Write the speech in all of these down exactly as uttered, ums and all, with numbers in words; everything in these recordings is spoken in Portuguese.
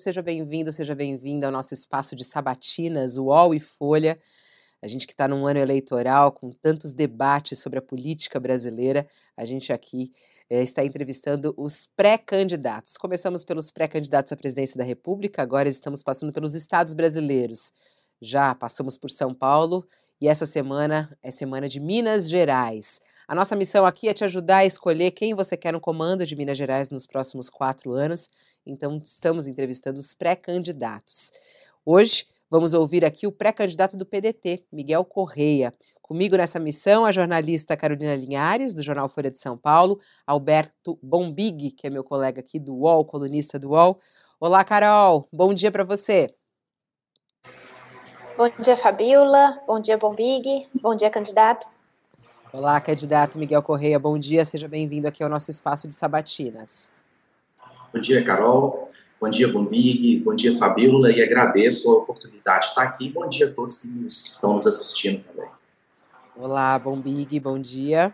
seja bem-vindo, seja bem-vinda ao nosso espaço de sabatinas, U O L e Folha. A gente que está num ano eleitoral com tantos debates sobre a política brasileira, a gente aqui é, está entrevistando os pré-candidatos. Começamos pelos pré-candidatos à presidência da República, agora estamos passando pelos estados brasileiros. Já passamos por São Paulo e essa semana é semana de Minas Gerais. A nossa missão aqui é te ajudar a escolher quem você quer no comando de Minas Gerais nos próximos quatro anos. Então, estamos entrevistando os pré-candidatos. Hoje, vamos ouvir aqui o pré-candidato do P D T, Miguel Correia. Comigo nessa missão, a jornalista Carolina Linhares, do jornal Folha de São Paulo, Alberto Bombig, que é meu colega aqui do U O L, colunista do U O L. Olá, Carol. Bom dia para você. Bom dia, Fabiola. Bom dia, Bombig. Bom dia, candidato. Olá, candidato Miguel Correia. Bom dia, seja bem-vindo aqui ao nosso espaço de sabatinas. Bom dia, Carol. Bom dia, Bombig. Bom dia, Fabiola. E agradeço a oportunidade de estar aqui. Bom dia a todos que estão nos assistindo também. Olá, Bombig. Bom dia.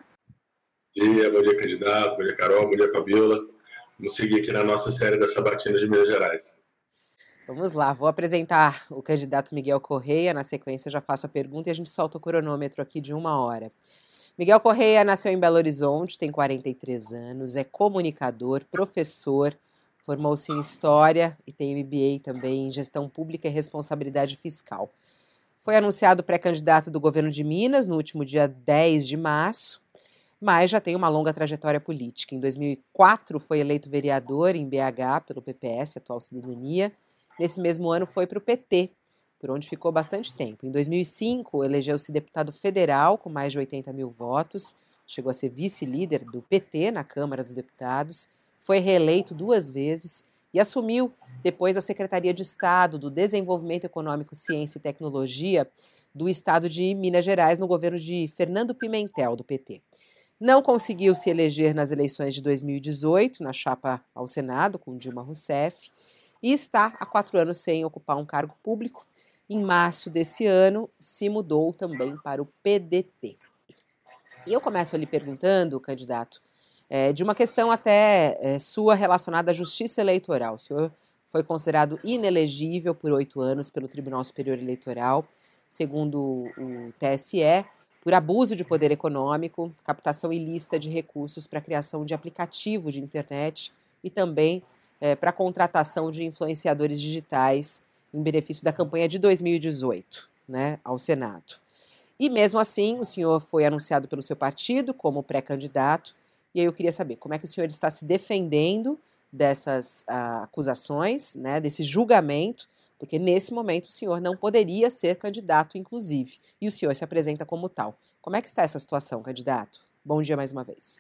Bom dia, bom dia, candidato. Bom dia, Carol. Bom dia, Fabiola. Vamos seguir aqui na nossa série das sabatinas de Minas Gerais. Vamos lá, vou apresentar o candidato Miguel Correia. Na sequência, já faço a pergunta e a gente solta o cronômetro aqui de uma hora. Miguel Correia nasceu em Belo Horizonte, tem quarenta e três anos, é comunicador, professor, formou-se em História e tem M B A também em Gestão Pública e Responsabilidade Fiscal. Foi anunciado pré-candidato do governo de Minas no último dia dez de março, mas já tem uma longa trajetória política. Em dois mil e quatro foi eleito vereador em B H pelo P P S, atual Cidadania. Nesse mesmo ano foi para o P T, por onde ficou bastante tempo. Em dois mil e cinco, elegeu-se deputado federal com mais de oitenta mil votos, chegou a ser vice-líder do P T na Câmara dos Deputados, foi reeleito duas vezes e assumiu depois a Secretaria de Estado do Desenvolvimento Econômico, Ciência e Tecnologia do Estado de Minas Gerais, no governo de Fernando Pimentel, do P T. Não conseguiu se eleger nas eleições de dois mil e dezoito, na chapa ao Senado, com Dilma Rousseff, e está há quatro anos sem ocupar um cargo público. Em março desse ano, se mudou também para o P D T. E eu começo ali perguntando, candidato, é, de uma questão até é, sua relacionada à justiça eleitoral. O senhor foi considerado inelegível por oito anos pelo Tribunal Superior Eleitoral, segundo o T S E, por abuso de poder econômico, captação ilícita de recursos para a criação de aplicativo de internet e também é, para a contratação de influenciadores digitais em benefício da campanha de dois mil e dezoito, né, ao Senado. E mesmo assim, o senhor foi anunciado pelo seu partido como pré-candidato, e aí eu queria saber como é que o senhor está se defendendo dessas uh, acusações, né, desse julgamento, porque nesse momento o senhor não poderia ser candidato, inclusive, e o senhor se apresenta como tal. Como é que está essa situação, candidato? Bom dia mais uma vez.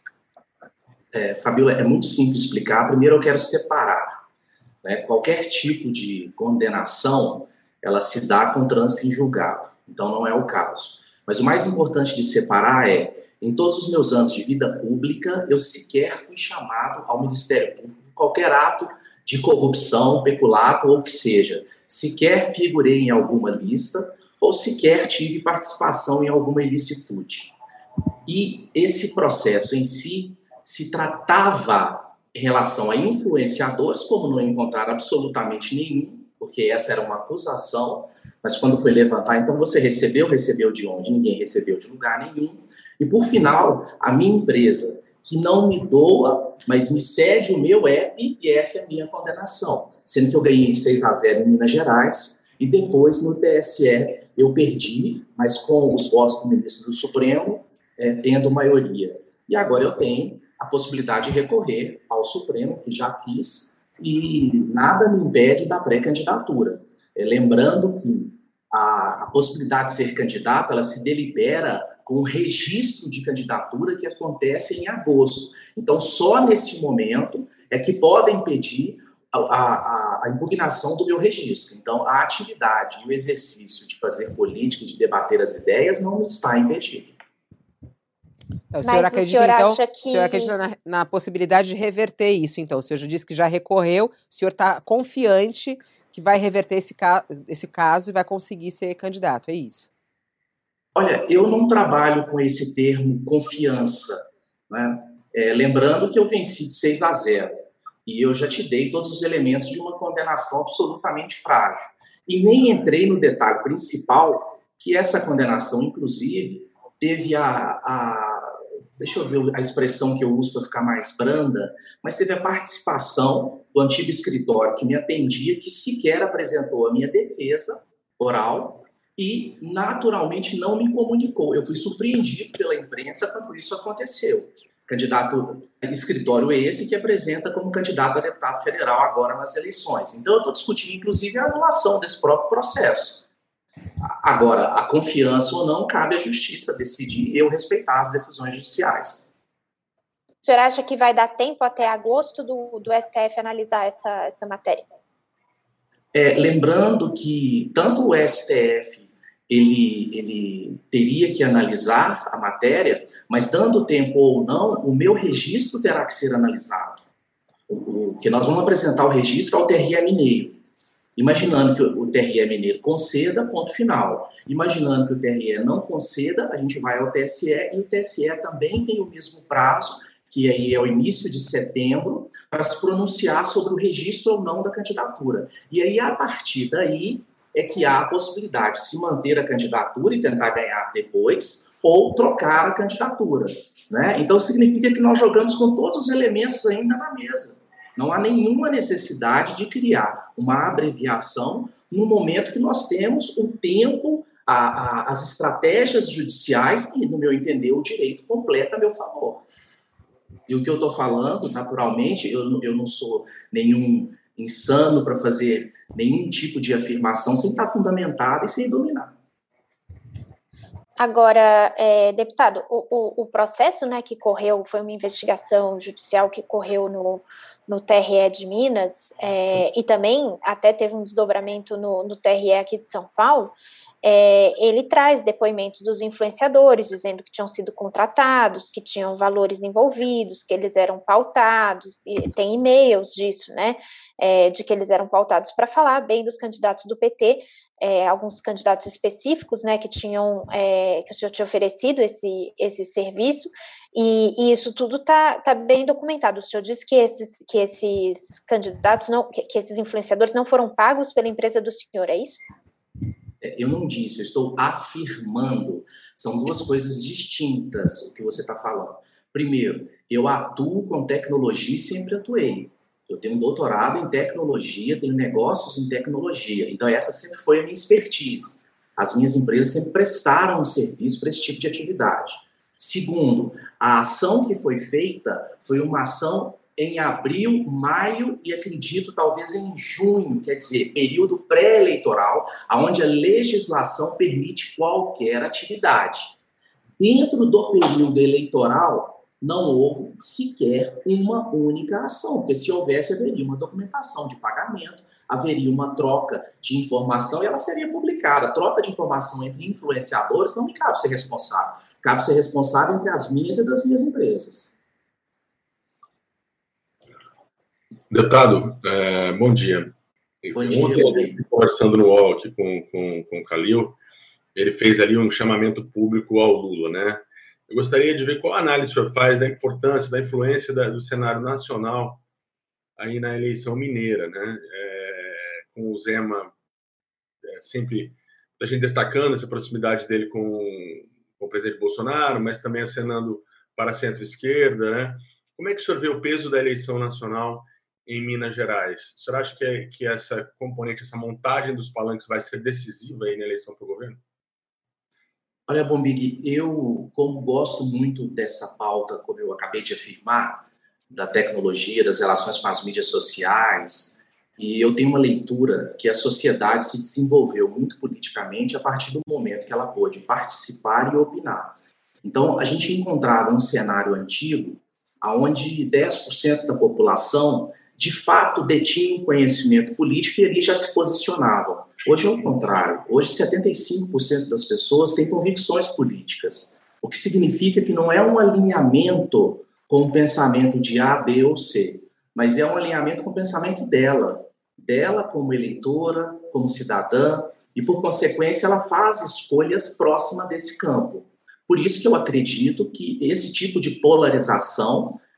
É, Fabiola, é muito simples explicar. Primeiro eu quero separar. Né? Qualquer tipo de condenação, ela se dá com trânsito em julgado. Então, não é o caso. Mas o mais importante de separar é, em todos os meus anos de vida pública, eu sequer fui chamado ao Ministério Público por qualquer ato de corrupção, peculato ou o que seja. Sequer figurei em alguma lista ou sequer tive participação em alguma ilicitude. E esse processo em si se tratava em relação a influenciadores, como não encontraram absolutamente nenhum, porque essa era uma acusação, mas quando foi levantar, então você recebeu, recebeu de onde? Ninguém recebeu de lugar nenhum. E por final, a minha empresa, que não me doa, mas me cede o meu app, e essa é a minha condenação. Sendo que eu ganhei de seis a zero em Minas Gerais, e depois no T S E eu perdi, mas com os votos do ministro do Supremo, é, tendo maioria. E agora eu tenho a possibilidade de recorrer ao Supremo, que já fiz, e nada me impede da pré-candidatura. É, lembrando que a, a possibilidade de ser candidato, ela se delibera com o registro de candidatura que acontece em agosto. Então, só nesse momento é que podem pedir a, a, a impugnação do meu registro. Então, a atividade e o exercício de fazer política, de debater as ideias, não me está impedido. Então, o senhor acredita, o senhor então, que... o senhor acredita na, na possibilidade de reverter isso, então? O senhor já disse que já recorreu, o senhor está confiante que vai reverter esse, ca... esse caso e vai conseguir ser candidato, é isso? Olha, eu não trabalho com esse termo confiança, né? É, lembrando que eu venci de seis a zero. E eu já te dei todos os elementos de uma condenação absolutamente frágil. E nem entrei no detalhe principal, que essa condenação, inclusive, teve a, a deixa eu ver a expressão que eu uso para ficar mais branda, mas teve a participação do antigo escritório que me atendia, que sequer apresentou a minha defesa oral e, naturalmente, não me comunicou. Eu fui surpreendido pela imprensa quando isso aconteceu. Candidato escritório esse que apresenta como candidato a deputado federal agora nas eleições. Então, eu estou discutindo, inclusive, a anulação desse próprio processo. Agora, a confiança ou não, cabe à justiça decidir e eu respeitar as decisões judiciais. O senhor acha que vai dar tempo até agosto do, do S T F analisar essa, essa matéria? É, lembrando que tanto o S T F ele, ele teria que analisar a matéria, mas dando tempo ou não, o meu registro terá que ser analisado. O, o, que nós vamos apresentar o registro ao T R E Mineiro. Imaginando que o T R E Mineiro conceda, ponto final. Imaginando que o T R E não conceda, a gente vai ao T S E, e o T S E também tem o mesmo prazo, que aí é o início de setembro, para se pronunciar sobre o registro ou não da candidatura. E aí, a partir daí, é que há a possibilidade de se manter a candidatura e tentar ganhar depois, ou trocar a candidatura, né? Então, significa que nós jogamos com todos os elementos ainda na mesa. Não há nenhuma necessidade de criar uma abreviação no momento que nós temos o tempo, a, a, as estratégias judiciais e, no meu entender, o direito completo a meu favor. E o que eu estou falando, naturalmente, eu, eu não sou nenhum insano para fazer nenhum tipo de afirmação sem estar fundamentada e sem dominar. Agora, é, deputado, o, o, o processo, né, que correu, foi uma investigação judicial que correu no, no T R E de Minas, é, e também até teve um desdobramento no, no T R E aqui de São Paulo. É, ele traz depoimentos dos influenciadores, dizendo que tinham sido contratados, que tinham valores envolvidos, que eles eram pautados, e tem e-mails disso, né, é, de que eles eram pautados para falar bem dos candidatos do P T, é, alguns candidatos específicos, né, que tinham, é, que já tinham oferecido esse, esse serviço, e, e isso tudo está tá bem documentado. O senhor disse que esses, que esses candidatos, não, que, que esses influenciadores não foram pagos pela empresa do senhor, é isso? Eu não disse, eu estou afirmando. São duas coisas distintas o que você está falando. Primeiro, eu atuo com tecnologia e sempre atuei. Eu tenho um doutorado em tecnologia, tenho negócios em tecnologia. Então, essa sempre foi a minha expertise. As minhas empresas sempre prestaram um serviço para esse tipo de atividade. Segundo, a ação que foi feita foi uma ação em abril, maio e acredito talvez em junho, quer dizer, período pré-eleitoral, onde a legislação permite qualquer atividade. Dentro do período eleitoral, não houve sequer uma única ação, porque se houvesse, haveria uma documentação de pagamento, haveria uma troca de informação e ela seria publicada. A troca de informação entre influenciadores não me cabe ser responsável, cabe ser responsável entre as minhas e das minhas empresas. Deputado, é, bom dia. Bom dia. Ontem, conversando no U O L aqui com, com, com o Calil, ele fez ali um chamamento público ao Lula, né? Eu gostaria de ver qual análise o senhor faz da importância, da influência da, do cenário nacional aí na eleição mineira, né? É, com o Zema é, sempre a gente destacando essa proximidade dele com, com o presidente Bolsonaro, mas também acenando para a centro-esquerda, né? Como é que o senhor vê o peso da eleição nacional em Minas Gerais? O senhor acha que, é, que essa componente, essa montagem dos palanques vai ser decisiva aí na eleição para o governo? Olha, Bombig, eu, como gosto muito dessa pauta, como eu acabei de afirmar, da tecnologia, das relações com as mídias sociais, e eu tenho uma leitura que a sociedade se desenvolveu muito politicamente a partir do momento que ela pôde participar e opinar. Então, a gente encontrava um cenário antigo onde dez por cento da população de fato detinham conhecimento político e ali já se posicionavam. Hoje é o contrário. Hoje setenta e cinco por cento das pessoas têm convicções políticas, o que significa que não é um alinhamento com o pensamento de A, B ou C, mas é um alinhamento com o pensamento dela, dela como eleitora, como cidadã, e por consequência ela faz escolhas próximas desse campo. Por isso que eu acredito que esse tipo de polarização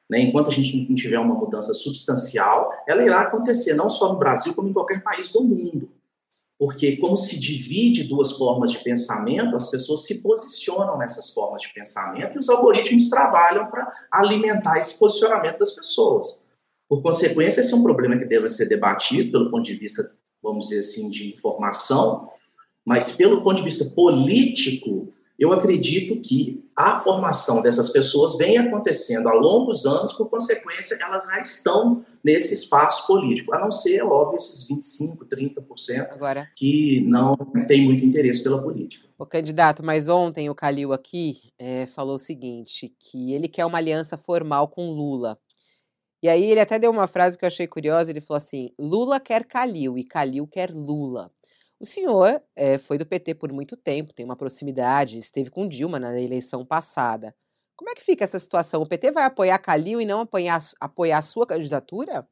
né, enquanto a gente não tiver uma mudança substancial, ela irá acontecer não só no Brasil, como em qualquer país do mundo. Porque como se divide duas formas de pensamento, as pessoas se posicionam nessas formas de pensamento e os algoritmos trabalham para alimentar esse posicionamento das pessoas. Por consequência, esse é um problema que deve ser debatido pelo ponto de vista, vamos dizer assim, de informação, mas pelo ponto de vista político, eu acredito que a formação dessas pessoas vem acontecendo ao longo dos anos, por consequência, elas já estão nesse espaço político, a não ser, óbvio, esses vinte e cinco, trinta por cento Agora, que não tem muito interesse pela política. o candidato, mas ontem o Calil aqui é, falou o seguinte, que ele quer uma aliança formal com Lula. E aí ele até deu uma frase que eu achei curiosa, ele falou assim, Lula quer Calil e Calil quer Lula. O senhor é, foi do P T por muito tempo, tem uma proximidade, esteve com Dilma na eleição passada. Como é que fica essa situação? O P T vai apoiar Calil e não apoiar, apoiar a sua candidatura?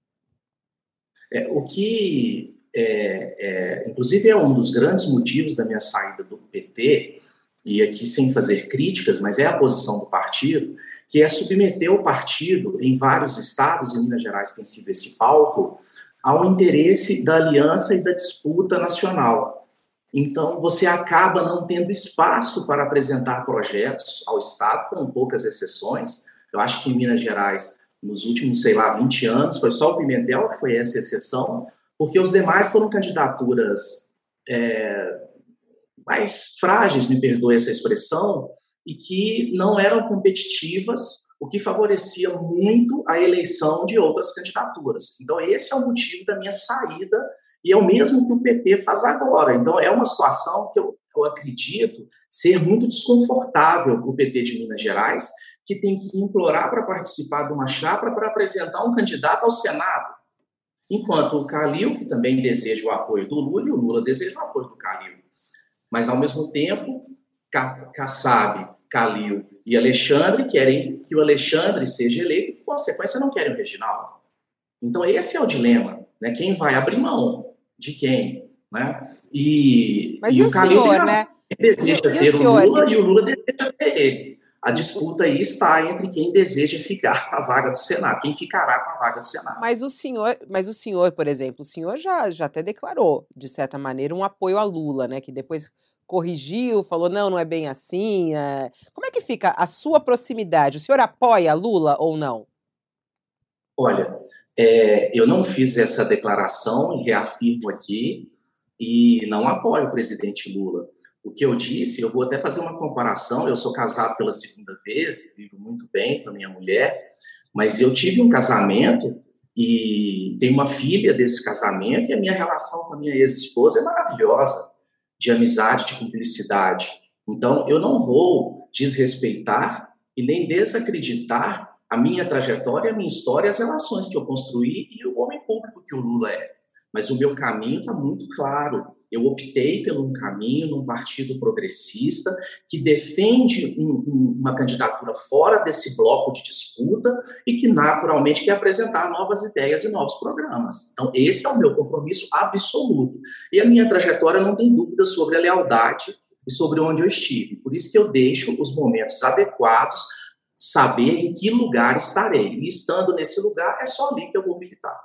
É, o que, é, é, inclusive, é um dos grandes motivos da minha saída do P T, e aqui sem fazer críticas, mas é a posição do partido, que é submeter o partido, em vários estados, e Minas Gerais tem sido esse palco, ao interesse da aliança e da disputa nacional. Então, você acaba não tendo espaço para apresentar projetos ao Estado, com poucas exceções. Eu acho que em Minas Gerais, nos últimos, sei lá, vinte anos, foi só o Pimentel que foi essa exceção, porque os demais foram candidaturas é, mais frágeis, me perdoe essa expressão, e que não eram competitivas, o que favorecia muito a eleição de outras candidaturas. Então, esse é o motivo da minha saída, e é o mesmo que o P T faz agora. Então, é uma situação que eu, eu acredito ser muito desconfortável para o P T de Minas Gerais, que tem que implorar para participar de uma chapa para apresentar um candidato ao Senado. Enquanto o Calil, que também deseja o apoio do Lula, e o Lula deseja o apoio do Calil. Mas, ao mesmo tempo, Kassab, Calil e Alexandre querem que o Alexandre seja eleito e, por consequência, não querem o Reginaldo. Então, esse é o dilema, né? Quem vai abrir mão de quem, né? E, Mas e, e o o Calil senhor, tem né? deseja E, e ter o, o, senhor, Lula esse... e o Lula deseja ter ele. A disputa aí está entre quem deseja ficar com a vaga do Senado, quem ficará com a vaga do Senado. Mas o senhor, mas o senhor, por exemplo, o senhor já, já até declarou, de certa maneira, um apoio a Lula, né? Que depois corrigiu, falou, não, não é bem assim. É... Como é que fica a sua proximidade? O senhor apoia Lula ou não? Olha, é, eu não fiz essa declaração e reafirmo aqui, e não apoio o presidente Lula. O que eu disse, eu vou até fazer uma comparação, eu sou casado pela segunda vez, vivo muito bem com a minha mulher, mas eu tive um casamento e tenho uma filha desse casamento, e a minha relação com a minha ex-esposa é maravilhosa, de amizade, de cumplicidade. Então, eu não vou desrespeitar e nem desacreditar a minha trajetória, a minha história, as relações que eu construí e o homem público que o Lula é. Mas o meu caminho está muito claro. Eu optei por um caminho num partido progressista que defende um, um, uma candidatura fora desse bloco de disputa e que, naturalmente, quer apresentar novas ideias e novos programas. Então, esse é o meu compromisso absoluto. E a minha trajetória não tem dúvida sobre a lealdade e sobre onde eu estive. Por isso que eu deixo os momentos adequados, saber em que lugar estarei. E estando nesse lugar, é só ali que eu vou militar.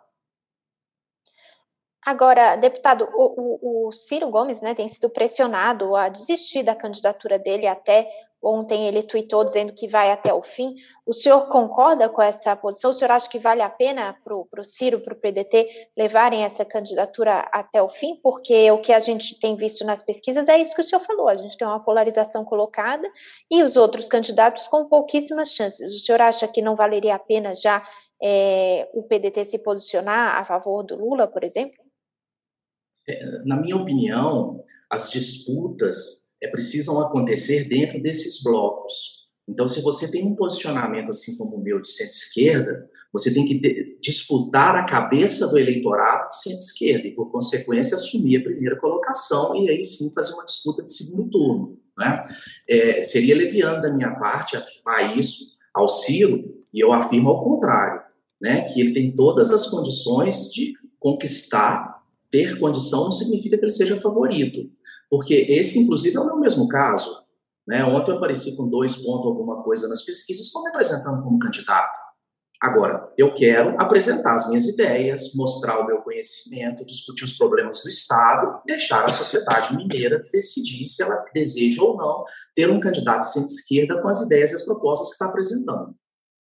Agora, deputado, o, o, o Ciro Gomes, né, tem sido pressionado a desistir da candidatura dele, até ontem ele tuitou dizendo que vai até o fim. O senhor concorda com essa posição? O senhor acha que vale a pena para o Ciro, para o P D T, levarem essa candidatura até o fim? Porque o que a gente tem visto nas pesquisas é isso que o senhor falou, a gente tem uma polarização colocada e os outros candidatos com pouquíssimas chances. O senhor acha que não valeria a pena já é, o P D T se posicionar a favor do Lula, por exemplo? Na minha opinião, as disputas é, precisam acontecer dentro desses blocos. Então, se você tem um posicionamento assim como o meu de centro-esquerda, você tem que de, disputar a cabeça do eleitorado de centro-esquerda e, por consequência, assumir a primeira colocação e aí sim fazer uma disputa de segundo turno. Né? É, seria leviano da minha parte afirmar isso ao Ciro, e eu afirmo ao contrário, né? Que ele tem todas as condições de conquistar. Ter condição não significa que ele seja favorito, porque esse, inclusive, é o meu mesmo caso. Né? Ontem eu apareci com dois pontos alguma coisa nas pesquisas, estou me apresentando como candidato. Agora, eu quero apresentar as minhas ideias, mostrar o meu conhecimento, discutir os problemas do Estado, deixar a sociedade mineira decidir se ela deseja ou não ter um candidato centro-esquerda com as ideias e as propostas que está apresentando.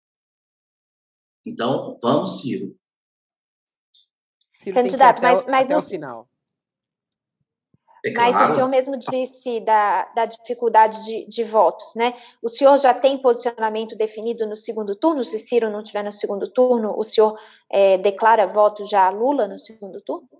Então, vamos, Ciro. Ciro Candidato, tem que ir até mas, o, mas até o, o final. É mas claro. o senhor mesmo disse da, da dificuldade de, de votos, né? O senhor já tem posicionamento definido no segundo turno? Se Ciro não estiver no segundo turno, o senhor é, declara voto já a Lula no segundo turno?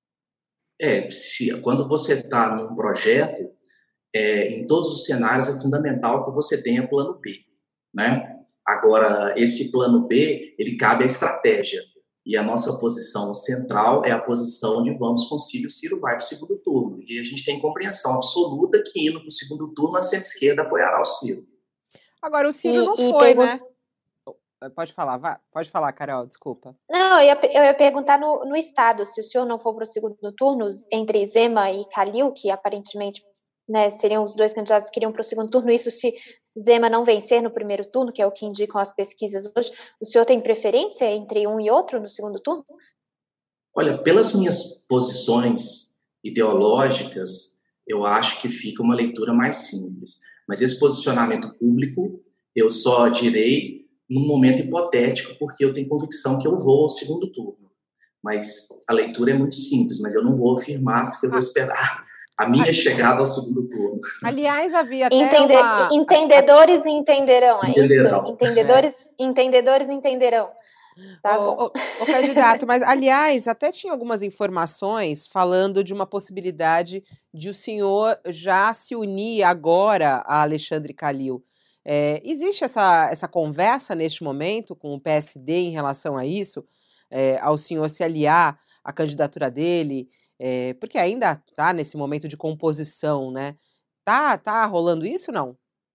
É, se, quando você está num projeto, é, em todos os cenários é fundamental que você tenha plano B, né? Agora, esse plano B, ele cabe à estratégia. E a nossa posição central é a posição de vamos com Ciro, o Ciro vai para o segundo turno. E a gente tem compreensão absoluta que indo para o segundo turno, a centro-esquerda apoiará o Ciro. Agora, o Ciro E- não e foi, pergun- né? Pode falar, vai. Pode falar, Carol, desculpa. Não, eu ia, eu ia perguntar no, no Estado, se o senhor não for para o segundo turno, entre Zema e Calil, que aparentemente, né, seriam os dois candidatos que iriam para o segundo turno, isso se Zema não vencer no primeiro turno, que é o que indicam as pesquisas hoje, o senhor tem preferência entre um e outro no segundo turno? Olha, pelas minhas posições ideológicas, eu acho que fica uma leitura mais simples. Mas esse posicionamento público, eu só direi num momento hipotético, porque eu tenho convicção que eu vou ao segundo turno. Mas a leitura é muito simples, mas eu não vou afirmar, porque eu vou esperar a minha chegada ao segundo turno. Aliás, havia até Entende- uma... Entendedores entenderão, é Entenderão. isso? Entendedores, entendedores entenderão. Tá Ô, bom. ô, ô, candidato, mas, aliás, até tinha algumas informações falando de uma possibilidade de o senhor já se unir agora a Alexandre Calil. É, existe essa, essa conversa neste momento com o P S D em relação a isso? É, ao senhor se aliar à candidatura dele? É, porque ainda está nesse momento de composição, né? Tá, tá rolando isso, não?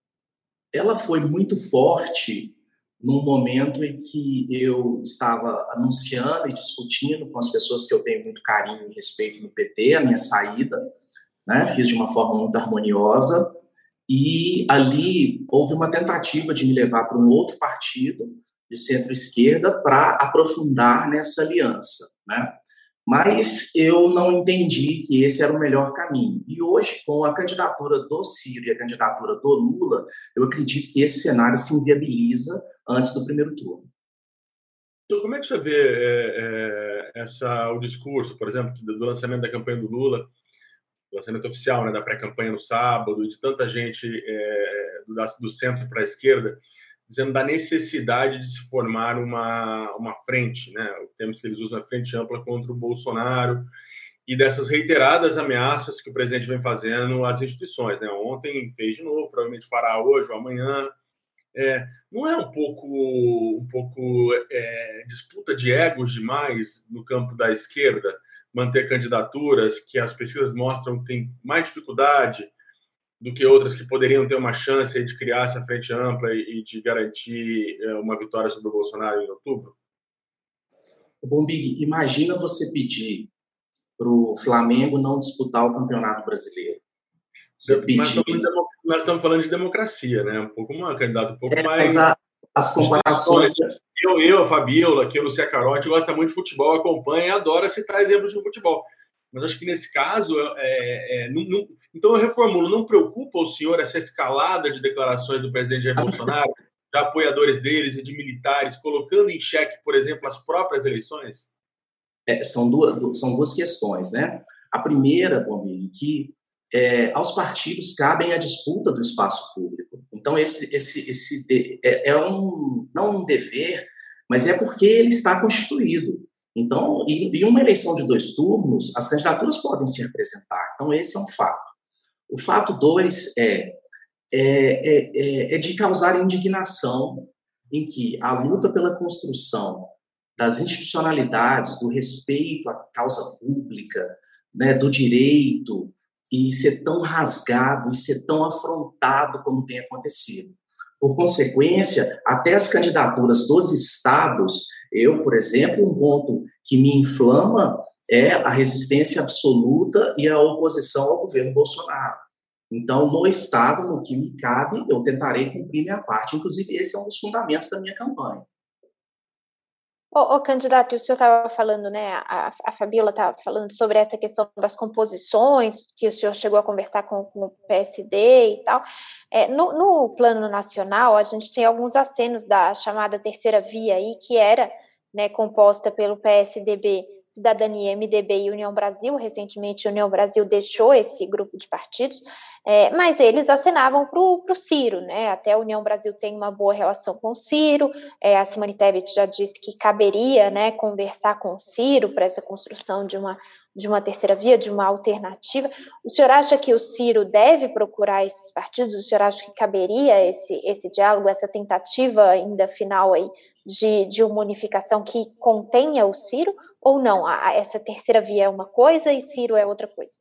Ela foi muito forte num momento em que eu estava anunciando e discutindo com as pessoas que eu tenho muito carinho e respeito no P T, a minha saída, né? Fiz de uma forma muito harmoniosa, e ali houve uma tentativa de me levar para um outro partido de centro-esquerda para aprofundar nessa aliança, né? Mas eu não entendi que esse era o melhor caminho. E hoje, com a candidatura do Ciro e a candidatura do Lula, eu acredito que esse cenário se inviabiliza antes do primeiro turno. Então, como é que você vê é, é, essa, o discurso, por exemplo, do lançamento da campanha do Lula, do lançamento oficial, né, da pré-campanha no sábado, e de tanta gente é, do, do centro para a esquerda, dizendo da necessidade de se formar uma, uma frente, né, o termo que eles usam é frente ampla contra o Bolsonaro, e dessas reiteradas ameaças que o presidente vem fazendo às instituições, né? Ontem fez de novo, provavelmente fará hoje ou amanhã. É, não é um pouco, um pouco é, disputa de egos demais no campo da esquerda, manter candidaturas que as pesquisas mostram que tem mais dificuldade do que outras que poderiam ter uma chance de criar essa frente ampla e de garantir uma vitória sobre o Bolsonaro em outubro? Bombig, imagina você pedir para o Flamengo não disputar o Campeonato Brasileiro. Você pedir... Mas nós estamos falando de democracia, né? Um pouco uma candidata um pouco é, mais... Mas a, as comparações... Eu, eu, a Fabiola, que eu, Lucia Carotti, gosta muito de futebol, acompanha e adora citar exemplos de futebol. Mas acho que nesse caso, é, é, não, não, então eu reformulo, não preocupa o senhor essa escalada de declarações do presidente Jair Bolsonaro, de apoiadores deles e de militares, colocando em xeque, por exemplo, as próprias eleições? É, são, duas, são duas questões, né? A primeira, Bombig, que é, aos partidos cabem a disputa do espaço público. Então, esse, esse, esse é, é um, não um dever, mas é porque ele está constituído. Então, em uma eleição de dois turnos, as candidaturas podem se representar. Então, esse é um fato. O fato dois é, é, é, é de causar indignação em que a luta pela construção das institucionalidades, do respeito à causa pública, né, do direito, e ser tão rasgado, e ser tão afrontado como tem acontecido. Por consequência, até as candidaturas dos estados, eu, por exemplo, um ponto que me inflama é a resistência absoluta e a oposição ao governo Bolsonaro. Então, no estado, no que me cabe, eu tentarei cumprir minha parte. Inclusive, esse é um dos fundamentos da minha campanha. Ô, ô, candidato, o senhor estava falando, né, a, a Fabíola estava falando sobre essa questão das composições, que o senhor chegou a conversar com, com o P S D e tal. É, no, no plano nacional, a gente tem alguns acenos da chamada terceira via aí, que era, né, composta pelo P S D B, Cidadania, M D B e União Brasil. Recentemente, a União Brasil deixou esse grupo de partidos, é, mas eles acenavam para o Ciro, né? Até a União Brasil tem uma boa relação com o Ciro, é, a Simone Tebet já disse que caberia, né, conversar com o Ciro para essa construção de uma, de uma terceira via, de uma alternativa. O senhor acha que o Ciro deve procurar esses partidos? O senhor acha que caberia esse, esse diálogo, essa tentativa ainda final aí de, de uma unificação que contenha o Ciro? Ou não, a, a, essa terceira via é uma coisa e Ciro é outra coisa?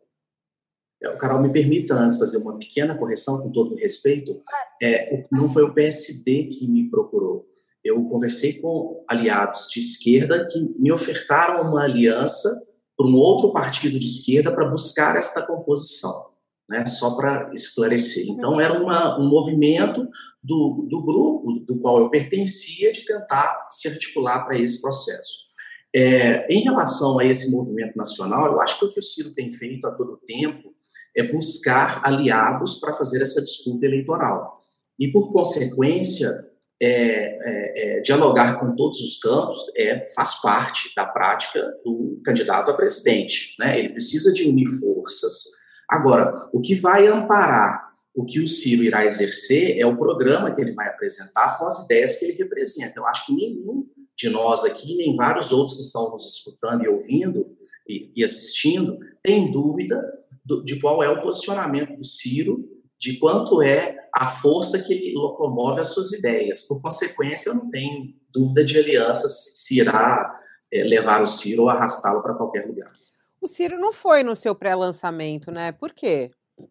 Carol, me permita antes fazer uma pequena correção, com todo o respeito. É, não foi o P S D que me procurou. Eu conversei com aliados de esquerda que me ofertaram uma aliança para um outro partido de esquerda para buscar esta composição, né? Só para esclarecer. Então, era uma, um movimento do, do grupo do qual eu pertencia de tentar se articular para esse processo. É, em relação a esse movimento nacional, eu acho que o que o Ciro tem feito a todo tempo é buscar aliados para fazer essa disputa eleitoral. E, por consequência, é, é, é, dialogar com todos os campos é, faz parte da prática do candidato a presidente, né? Ele precisa de unir forças. Agora, o que vai amparar o que o Ciro irá exercer é o programa que ele vai apresentar, são as ideias que ele representa. Eu acho que nenhum de nós aqui, nem vários outros que estão nos escutando e ouvindo e, e assistindo, tem dúvida do, de qual é o posicionamento do Ciro, de quanto é a força que ele locomove as suas ideias. Por consequência, eu não tenho dúvida de alianças se irá é, levar o Ciro ou arrastá-lo para qualquer lugar. O Ciro não foi no seu pré-lançamento, né? Por quê?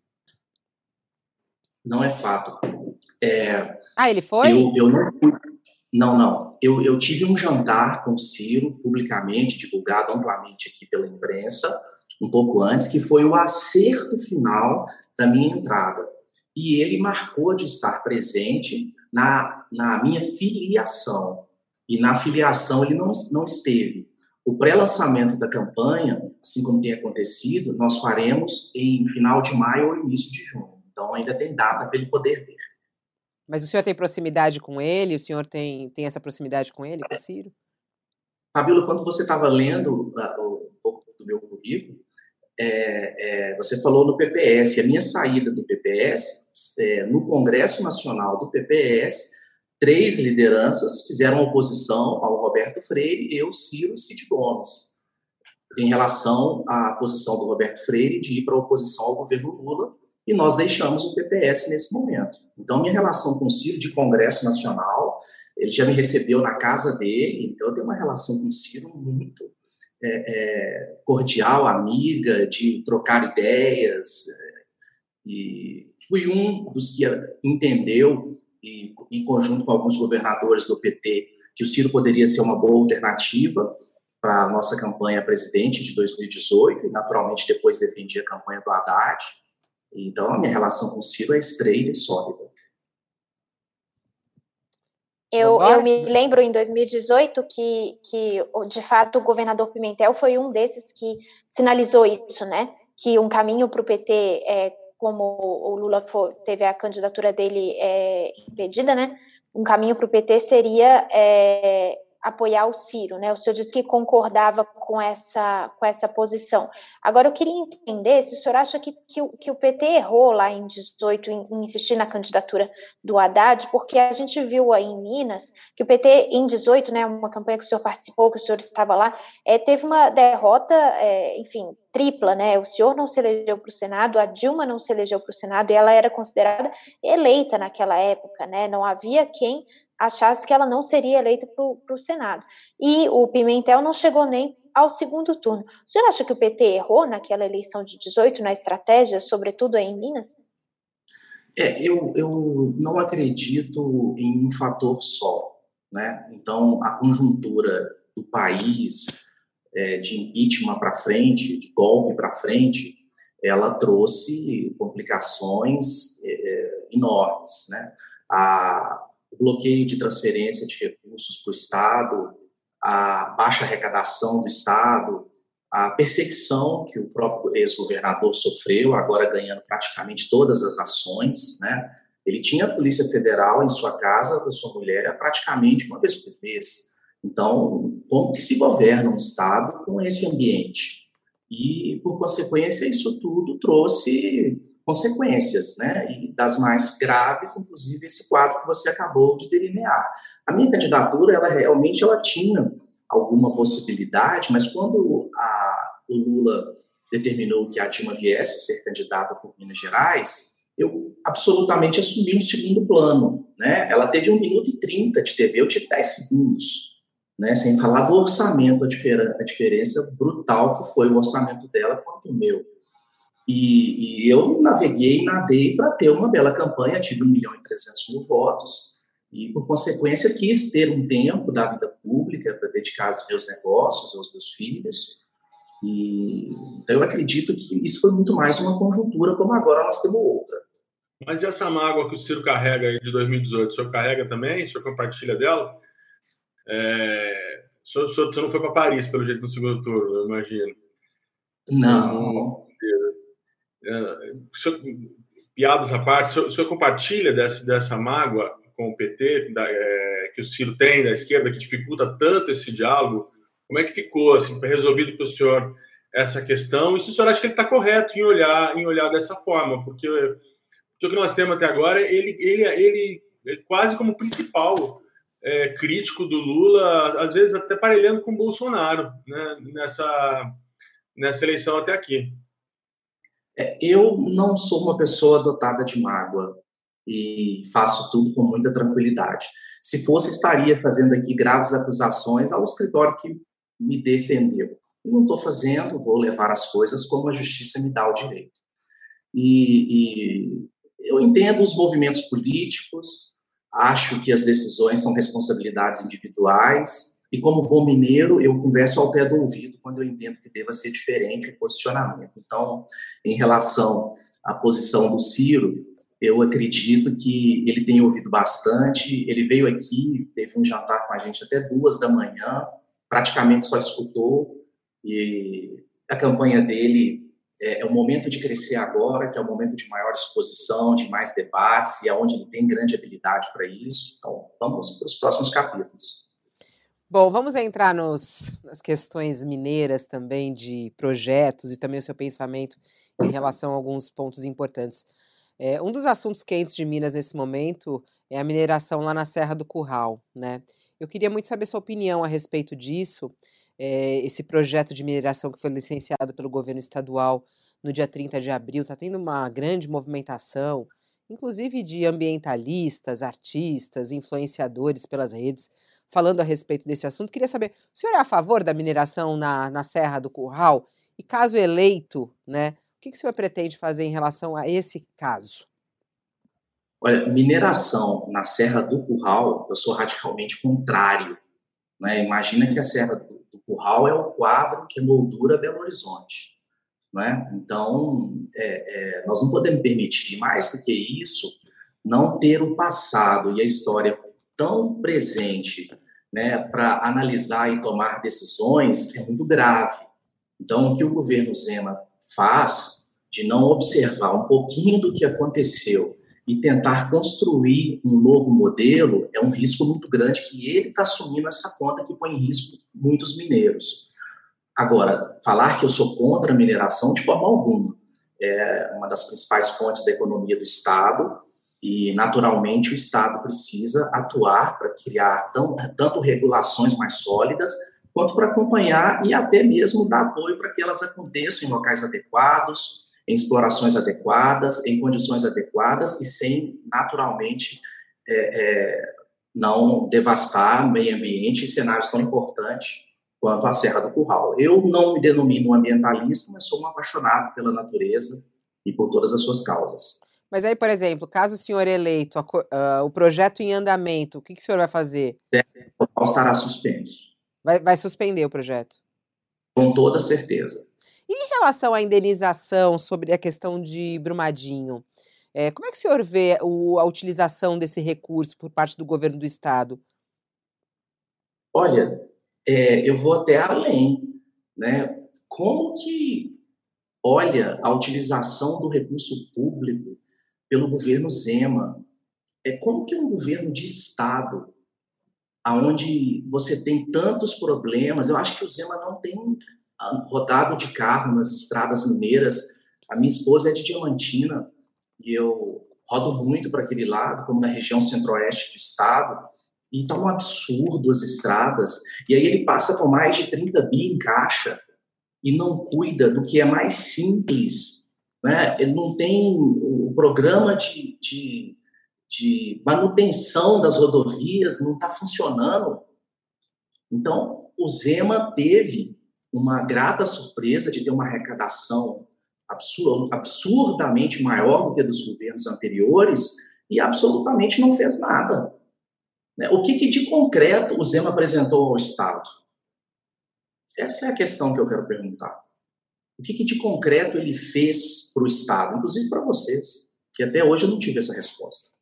Não é fato. É, ah, ele foi? Eu, eu não fui. Não, não. Eu, eu tive um jantar com o Ciro, publicamente, divulgado amplamente aqui pela imprensa, um pouco antes, que foi o acerto final da minha entrada. E ele marcou de estar presente na, na minha filiação. E na filiação ele não, não esteve. O pré-lançamento da campanha, assim como tem acontecido, nós faremos em final de maio ou início de junho. Então ainda tem data para ele poder ver. Mas o senhor tem proximidade com ele? O senhor tem, tem essa proximidade com ele, com o Ciro? Fabíola, quando você estava lendo uh, um pouco do meu currículo, é, é, você falou do P P S. A minha saída do P P S, é, no Congresso Nacional do P P S, três lideranças fizeram oposição ao Roberto Freire, eu, Ciro e Cid Gomes, em relação à posição do Roberto Freire de ir para a oposição ao governo Lula, e nós deixamos o P P S nesse momento. Então, minha relação com o Ciro de Congresso Nacional, ele já me recebeu na casa dele, então eu tenho uma relação com o Ciro muito é, é, cordial, amiga, de trocar ideias, é, e fui um dos que entendeu, e, em conjunto com alguns governadores do P T, que o Ciro poderia ser uma boa alternativa para a nossa campanha presidente de dois mil e dezoito, e naturalmente depois defendi a campanha do Haddad. Então, a minha relação com o Ciro é estreita e sólida. Eu, eu me lembro em dois mil e dezoito que, que, de fato, o governador Pimentel foi um desses que sinalizou isso, né? Que um caminho para o P T, é, como o Lula for, teve a candidatura dele é, impedida, né? Um caminho para o P T seria é, apoiar o Ciro, né? O senhor disse que concordava com essa, com essa posição. Agora, eu queria entender se o senhor acha que, que, o, que o P T errou lá em dezoito em, em insistir na candidatura do Haddad, porque a gente viu aí em Minas que o P T em dezoito, né, uma campanha que o senhor participou, que o senhor estava lá, é, teve uma derrota, é, enfim, tripla, né? O senhor não se elegeu para o Senado, a Dilma não se elegeu para o Senado, e ela era considerada eleita naquela época, né? Não havia quem achasse que ela não seria eleita para o Senado. E o Pimentel não chegou nem ao segundo turno. O senhor acha que o P T errou naquela eleição de dezoito, na estratégia, sobretudo aí em Minas? É, eu, eu não acredito em um fator só, né? Então, a conjuntura do país, é, de impeachment para frente, de golpe para frente, ela trouxe complicações é, enormes, né? A O bloqueio de transferência de recursos para o Estado, a baixa arrecadação do Estado, a perseguição que o próprio ex-governador sofreu, agora ganhando praticamente todas as ações, né? Ele tinha a Polícia Federal em sua casa da sua mulher praticamente uma vez por mês. Então, como que se governa um Estado com esse ambiente? E, por consequência, isso tudo trouxe consequências, né? E das mais graves, inclusive esse quadro que você acabou de delinear. A minha candidatura, ela realmente ela tinha alguma possibilidade, mas quando a, o Lula determinou que a Dilma viesse ser candidata por Minas Gerais, eu absolutamente assumi um segundo plano, né? Ela teve um minuto e trinta de T V, eu tive dez segundos, né? Sem falar do orçamento, a, difer a diferença brutal que foi o orçamento dela quanto o meu. E, e eu naveguei e nadei para ter uma bela campanha, tive um milhão e trezentos mil votos, e, por consequência, quis ter um tempo da vida pública para dedicar aos meus negócios, aos meus filhos. E, então, eu acredito que isso foi muito mais uma conjuntura, como agora nós temos outra. Mas e essa mágoa que o Ciro carrega aí de dois mil e dezoito? O senhor carrega também? O senhor compartilha dela? É... O, senhor, o senhor não foi para Paris, pelo jeito, no segundo turno, eu imagino. Não. No... É... O senhor... Piadas à parte, o senhor, o senhor compartilha dessa, dessa mágoa com o P T, da, é, que o Ciro tem da esquerda, que dificulta tanto esse diálogo? Como é que ficou assim, resolvido para o senhor essa questão? E se o senhor acha que ele está correto em olhar, em olhar dessa forma? Porque, porque o que nós temos até agora, ele, ele, ele é quase como principal é, crítico do Lula, às vezes até parelhando com o Bolsonaro, né, nessa, nessa eleição até aqui. É, eu não sou uma pessoa dotada de mágoa e faço tudo com muita tranquilidade. Se fosse, estaria fazendo aqui graves acusações ao escritório que me defendeu. Eu não estou fazendo, vou levar as coisas como a justiça me dá o direito. E, e eu entendo os movimentos políticos, acho que as decisões são responsabilidades individuais, e como bom mineiro, eu converso ao pé do ouvido quando eu entendo que deva ser diferente o posicionamento. Então, em relação à posição do Ciro, eu acredito que ele tem ouvido bastante. Ele veio aqui, teve um jantar com a gente até duas da manhã, praticamente só escutou, e a campanha dele é, é o momento de crescer agora, que é o momento de maior exposição, de mais debates, e é onde ele tem grande habilidade para isso. Então, vamos para os próximos capítulos. Bom, vamos entrar nos, nas questões mineiras também, de projetos e também o seu pensamento em relação a alguns pontos importantes. É, um dos assuntos quentes de Minas nesse momento é a mineração lá na Serra do Curral, né? Eu queria muito saber sua opinião a respeito disso, é, esse projeto de mineração que foi licenciado pelo governo estadual no dia trinta de abril, está tendo uma grande movimentação, inclusive de ambientalistas, artistas, influenciadores pelas redes, falando a respeito desse assunto. Queria saber, o senhor é a favor da mineração na, na Serra do Curral? E caso eleito, né? O que, que o senhor pretende fazer em relação a esse caso? Olha, mineração na Serra do Curral, eu sou radicalmente contrário, né? Imagina que a Serra do, do Curral é o quadro que moldura Belo Horizonte, né? Então, é, é, nós não podemos permitir, mais do que isso, não ter o passado e a história tão presente, né, para analisar e tomar decisões, é muito grave. Então, o que o governo Zema faz de não observar um pouquinho do que aconteceu e tentar construir um novo modelo é um risco muito grande que ele está assumindo essa conta que põe em risco muitos mineiros. Agora, falar que eu sou contra a mineração de forma alguma. É uma das principais fontes da economia do Estado e, naturalmente, o Estado precisa atuar para criar tão, tanto regulações mais sólidas quanto para acompanhar e até mesmo dar apoio para que elas aconteçam em locais adequados, em explorações adequadas, em condições adequadas e sem, naturalmente, é, é, não devastar o meio ambiente em cenários tão importantes quanto a Serra do Curral. Eu não me denomino ambientalista, mas sou um apaixonado pela natureza e por todas as suas causas. Mas aí, por exemplo, caso o senhor eleito, a, uh, o projeto em andamento, o que, que o senhor vai fazer? O Curral estará suspenso. Vai, vai suspender o projeto? Com toda certeza. E em relação à indenização sobre a questão de Brumadinho, é, como é que o senhor vê o, a utilização desse recurso por parte do governo do Estado? Olha, é, eu vou até além, né? Como que olha a utilização do recurso público pelo governo Zema? É como que um governo de Estado, aonde você tem tantos problemas, eu acho que o Zema não tem rodado de carro nas estradas mineiras. A minha esposa é de Diamantina e eu rodo muito para aquele lado, como na região centro-oeste do estado, e está um absurdo as estradas. E aí ele passa com mais de trinta bi em caixa e não cuida do que é mais simples, né? Ele não tem o programa de, de, de manutenção das rodovias, não está funcionando. Então, o Zema teve uma grata surpresa de ter uma arrecadação absurdamente maior do que a dos governos anteriores e absolutamente não fez nada. O que, que de concreto o Zema apresentou ao Estado? Essa é a questão que eu quero perguntar. O que, que de concreto ele fez para o Estado, inclusive para vocês, que até hoje eu não tive essa resposta.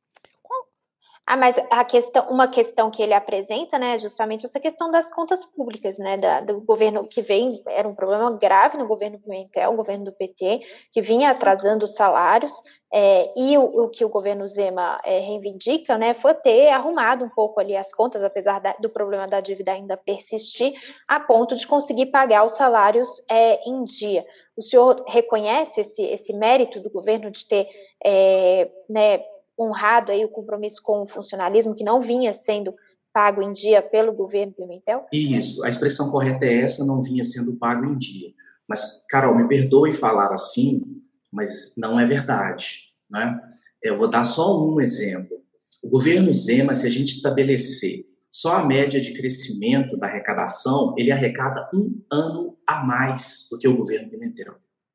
Ah, mas a questão, uma questão que ele apresenta, né, é justamente essa questão das contas públicas, né, da, do governo que vem, era um problema grave no governo Pimentel, o governo do P T, que vinha atrasando os salários, é, e o, o que o governo Zema é, reivindica, né, foi ter arrumado um pouco ali as contas, apesar da, do problema da dívida ainda persistir, a ponto de conseguir pagar os salários é, em dia. O senhor reconhece esse, esse mérito do governo de ter, é, né, honrado aí o compromisso com o funcionalismo que não vinha sendo pago em dia pelo governo Pimentel? Isso, a expressão correta é essa, não vinha sendo pago em dia. Mas, Carol, me perdoe falar assim, mas não é verdade, né? Eu vou dar só um exemplo. O governo Zema, se a gente estabelecer só a média de crescimento da arrecadação, ele arrecada um ano a mais do que o governo Pimentel.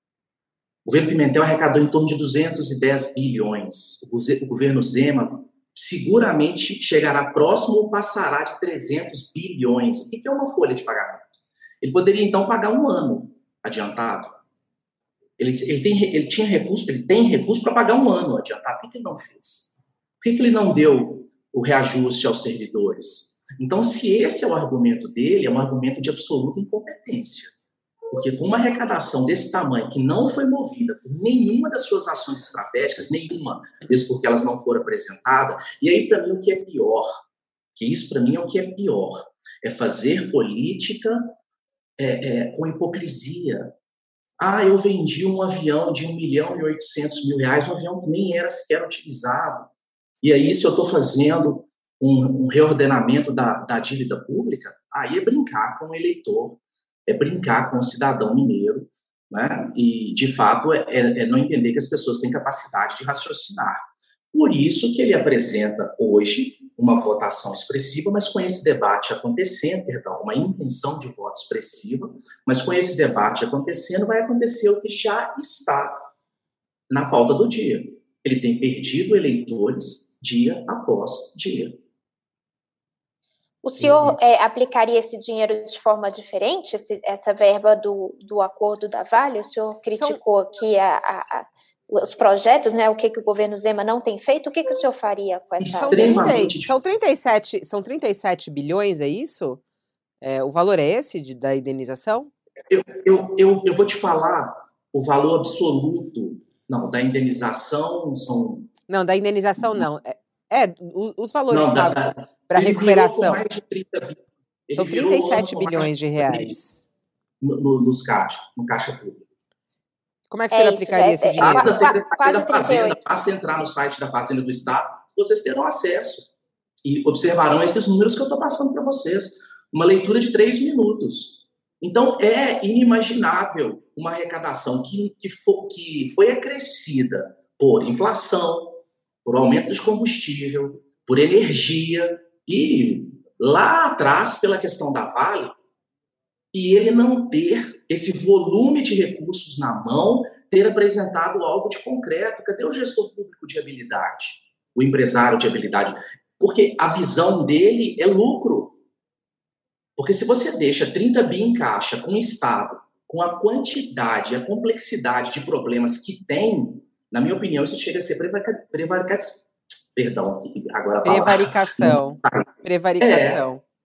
O governo Pimentel arrecadou em torno de duzentos e dez bilhões. O governo Zema seguramente chegará próximo ou passará de trezentos bilhões. O que é uma folha de pagamento? Ele poderia, então, pagar um ano adiantado. Ele, ele, tem, ele tinha recurso, ele tem recurso para pagar um ano adiantado. Por que ele não fez? Por que ele não deu o reajuste aos servidores? Então, se esse é o argumento dele, é um argumento de absoluta incompetência. Porque com uma arrecadação desse tamanho, que não foi movida por nenhuma das suas ações estratégicas, nenhuma, mesmo porque elas não foram apresentadas, e aí, para mim, o que é pior, que isso, para mim, é o que é pior, é fazer política é, é, com hipocrisia. Ah, eu vendi um avião de um milhão e oitocentos mil reais, um avião que nem era sequer utilizado. E aí, se eu estou fazendo um, um reordenamento da, da dívida pública, aí é brincar com o eleitor, é brincar com o cidadão mineiro, né? E, de fato, é, é não entender que as pessoas têm capacidade de raciocinar. Por isso que ele apresenta hoje uma votação expressiva, mas com esse debate acontecendo, perdão, uma intenção de voto expressiva, mas com esse debate acontecendo, vai acontecer o que já está na pauta do dia. Ele tem perdido eleitores dia após dia. O senhor é, aplicaria esse dinheiro de forma diferente, esse, essa verba do, do acordo da Vale? O senhor criticou São... aqui a, a, a, os projetos, né? O que, que o governo Zema não tem feito? O que, que o senhor faria com essa... São, trinta, são, trinta e sete, são trinta e sete bilhões, é isso? É, o valor é esse de, da indenização? Eu, eu, eu, eu vou te falar o valor absoluto. Não, da indenização são... Não, da indenização não. É, é os valores não, pagos... Da, para recuperação. Mais de trinta, São trinta e sete bilhões de reais. No, no, nos caixa, no caixa público. Como é que o senhor é aplicaria isso, esse é, dinheiro? Basta, Secretaria da Fazenda, basta entrar no site da Fazenda do Estado, vocês terão acesso. E observarão esses números que eu estou passando para vocês. Uma leitura de três minutos. Então, é inimaginável uma arrecadação que, que, for, que foi acrescida por inflação, por aumento de combustível, por energia, e lá atrás, pela questão da Vale, e ele não ter esse volume de recursos na mão, ter apresentado algo de concreto. Cadê o gestor público de habilidade? O empresário de habilidade? Porque a visão dele é lucro. Porque se você deixa trinta bi em caixa com o Estado, com a quantidade, a complexidade de problemas que tem, na minha opinião, isso chega a ser prevaricação. Perdão, agora a Prevaricação. Prevaricação.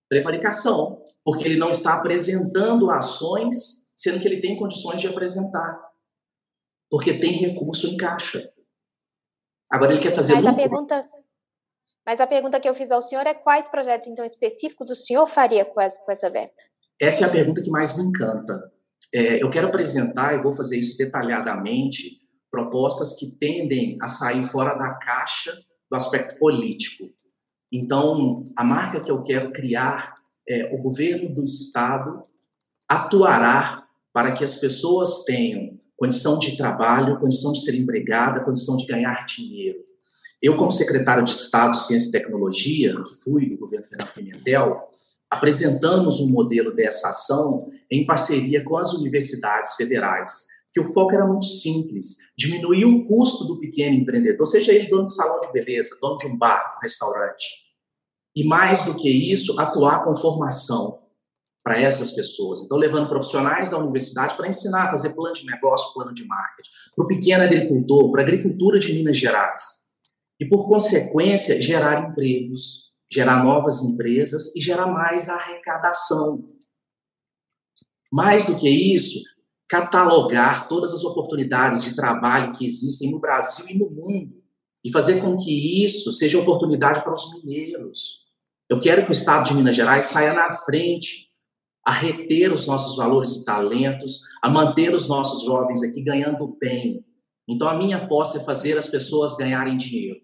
Prevaricação, porque ele não está apresentando ações, sendo que ele tem condições de apresentar, porque tem recurso em caixa. Agora ele quer fazer... Mas a lucro. pergunta... Mas a pergunta que eu fiz ao senhor é quais projetos, então, específicos o senhor faria com essa, com essa verba? Essa é a pergunta que mais me encanta. É, eu quero apresentar, e vou fazer isso detalhadamente, propostas que tendem a sair fora da caixa do aspecto político. Então, a marca que eu quero criar é o governo do Estado atuará para que as pessoas tenham condição de trabalho, condição de ser empregada, condição de ganhar dinheiro. Eu, como secretário de Estado de Ciência e Tecnologia, que fui do governo Fernando Pimentel, apresentamos um modelo dessa ação em parceria com as universidades federais, que o foco era muito simples, diminuir o custo do pequeno empreendedor, seja ele dono de salão de beleza, dono de um bar, de um restaurante. E mais do que isso, atuar com formação para essas pessoas. Então, levando profissionais da universidade para ensinar a fazer plano de negócio, plano de marketing, para o pequeno agricultor, para a agricultura de Minas Gerais. E, por consequência, gerar empregos, gerar novas empresas e gerar mais arrecadação. Mais do que isso, catalogar todas as oportunidades de trabalho que existem no Brasil e no mundo e fazer com que isso seja oportunidade para os mineiros. Eu quero que o Estado de Minas Gerais saia na frente a reter os nossos valores e talentos, a manter os nossos jovens aqui ganhando bem. Então, a minha aposta é fazer as pessoas ganharem dinheiro.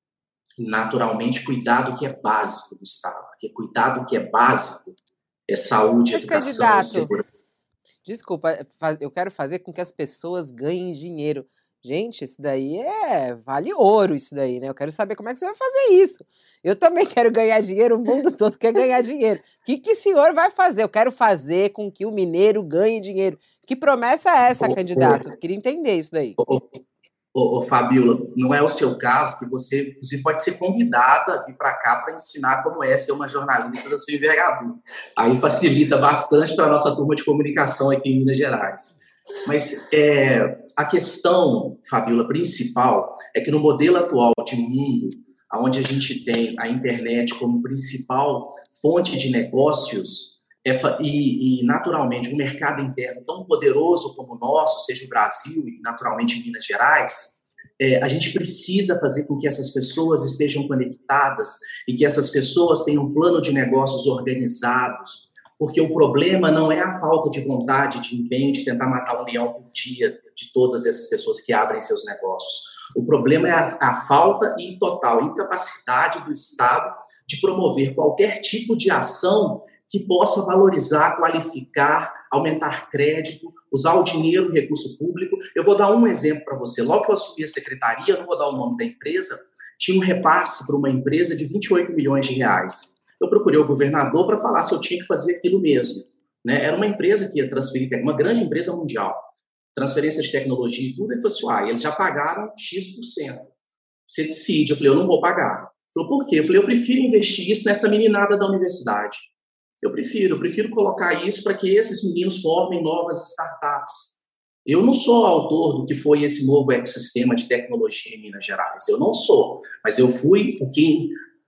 Naturalmente, cuidar do que é básico do Estado, porque cuidar do que é básico é saúde, Mas, educação, candidato, segurança. Desculpa, eu quero fazer com que as pessoas ganhem dinheiro. Gente, isso daí é... vale ouro, isso daí, né? Eu quero saber como é que você vai fazer isso. Eu também quero ganhar dinheiro, o mundo todo quer ganhar dinheiro. O que, que o senhor vai fazer? Eu quero fazer com que o mineiro ganhe dinheiro. Que promessa é essa, ô, candidato? Eu queria entender isso daí. Ô, ô, ô, Fabíola, não é o seu caso, que você, você pode ser convidada a vir para cá para ensinar como é ser uma jornalista da sua envergadura. Aí facilita bastante para a nossa turma de comunicação aqui em Minas Gerais. Mas é, a questão, Fabíola, principal é que no modelo atual de mundo, onde a gente tem a internet como principal fonte de negócios é, e, e, naturalmente, um mercado interno tão poderoso como o nosso, seja o Brasil e, naturalmente, Minas Gerais, é, a gente precisa fazer com que essas pessoas estejam conectadas e que essas pessoas tenham um plano de negócios organizados, porque o problema não é a falta de vontade, de empenho, de tentar matar um leão por dia de todas essas pessoas que abrem seus negócios. O problema é a, a falta e total incapacidade do Estado de promover qualquer tipo de ação que possa valorizar, qualificar, aumentar crédito, usar o dinheiro, o recurso público. Eu vou dar um exemplo para você. Logo que eu assumi a secretaria, eu não vou dar o nome da empresa, tinha um repasse para uma empresa de vinte e oito milhões de reais. Eu procurei o governador para falar se eu tinha que fazer aquilo mesmo. Né? Era uma empresa que ia transferir, uma grande empresa mundial, transferência de tecnologia e tudo, e falou assim, ah, eles já pagaram X por cento. Você decide. Eu falei, eu não vou pagar. Ele falou, por quê? Eu falei, eu prefiro investir isso nessa meninada da universidade. Eu prefiro, eu prefiro colocar isso para que esses meninos formem novas startups. Eu não sou autor do que foi esse novo ecossistema de tecnologia em Minas Gerais. Eu não sou, mas eu fui o que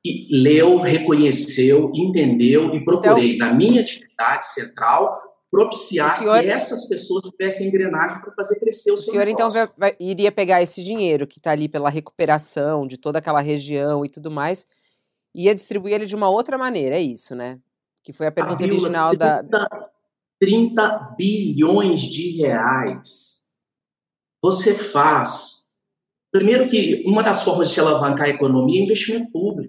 leu, reconheceu, entendeu e procurei, então, na minha atividade central, propiciar senhor, que essas pessoas tivessem engrenagem para fazer crescer o seu negócio. O senhor, então, vai, vai, iria pegar esse dinheiro que está ali pela recuperação de toda aquela região e tudo mais, e ia distribuir ele de uma outra maneira, é isso, né? Que foi a pergunta a original trinta, da... trinta bilhões de reais. Você faz... Primeiro que uma das formas de se alavancar a economia é investimento público.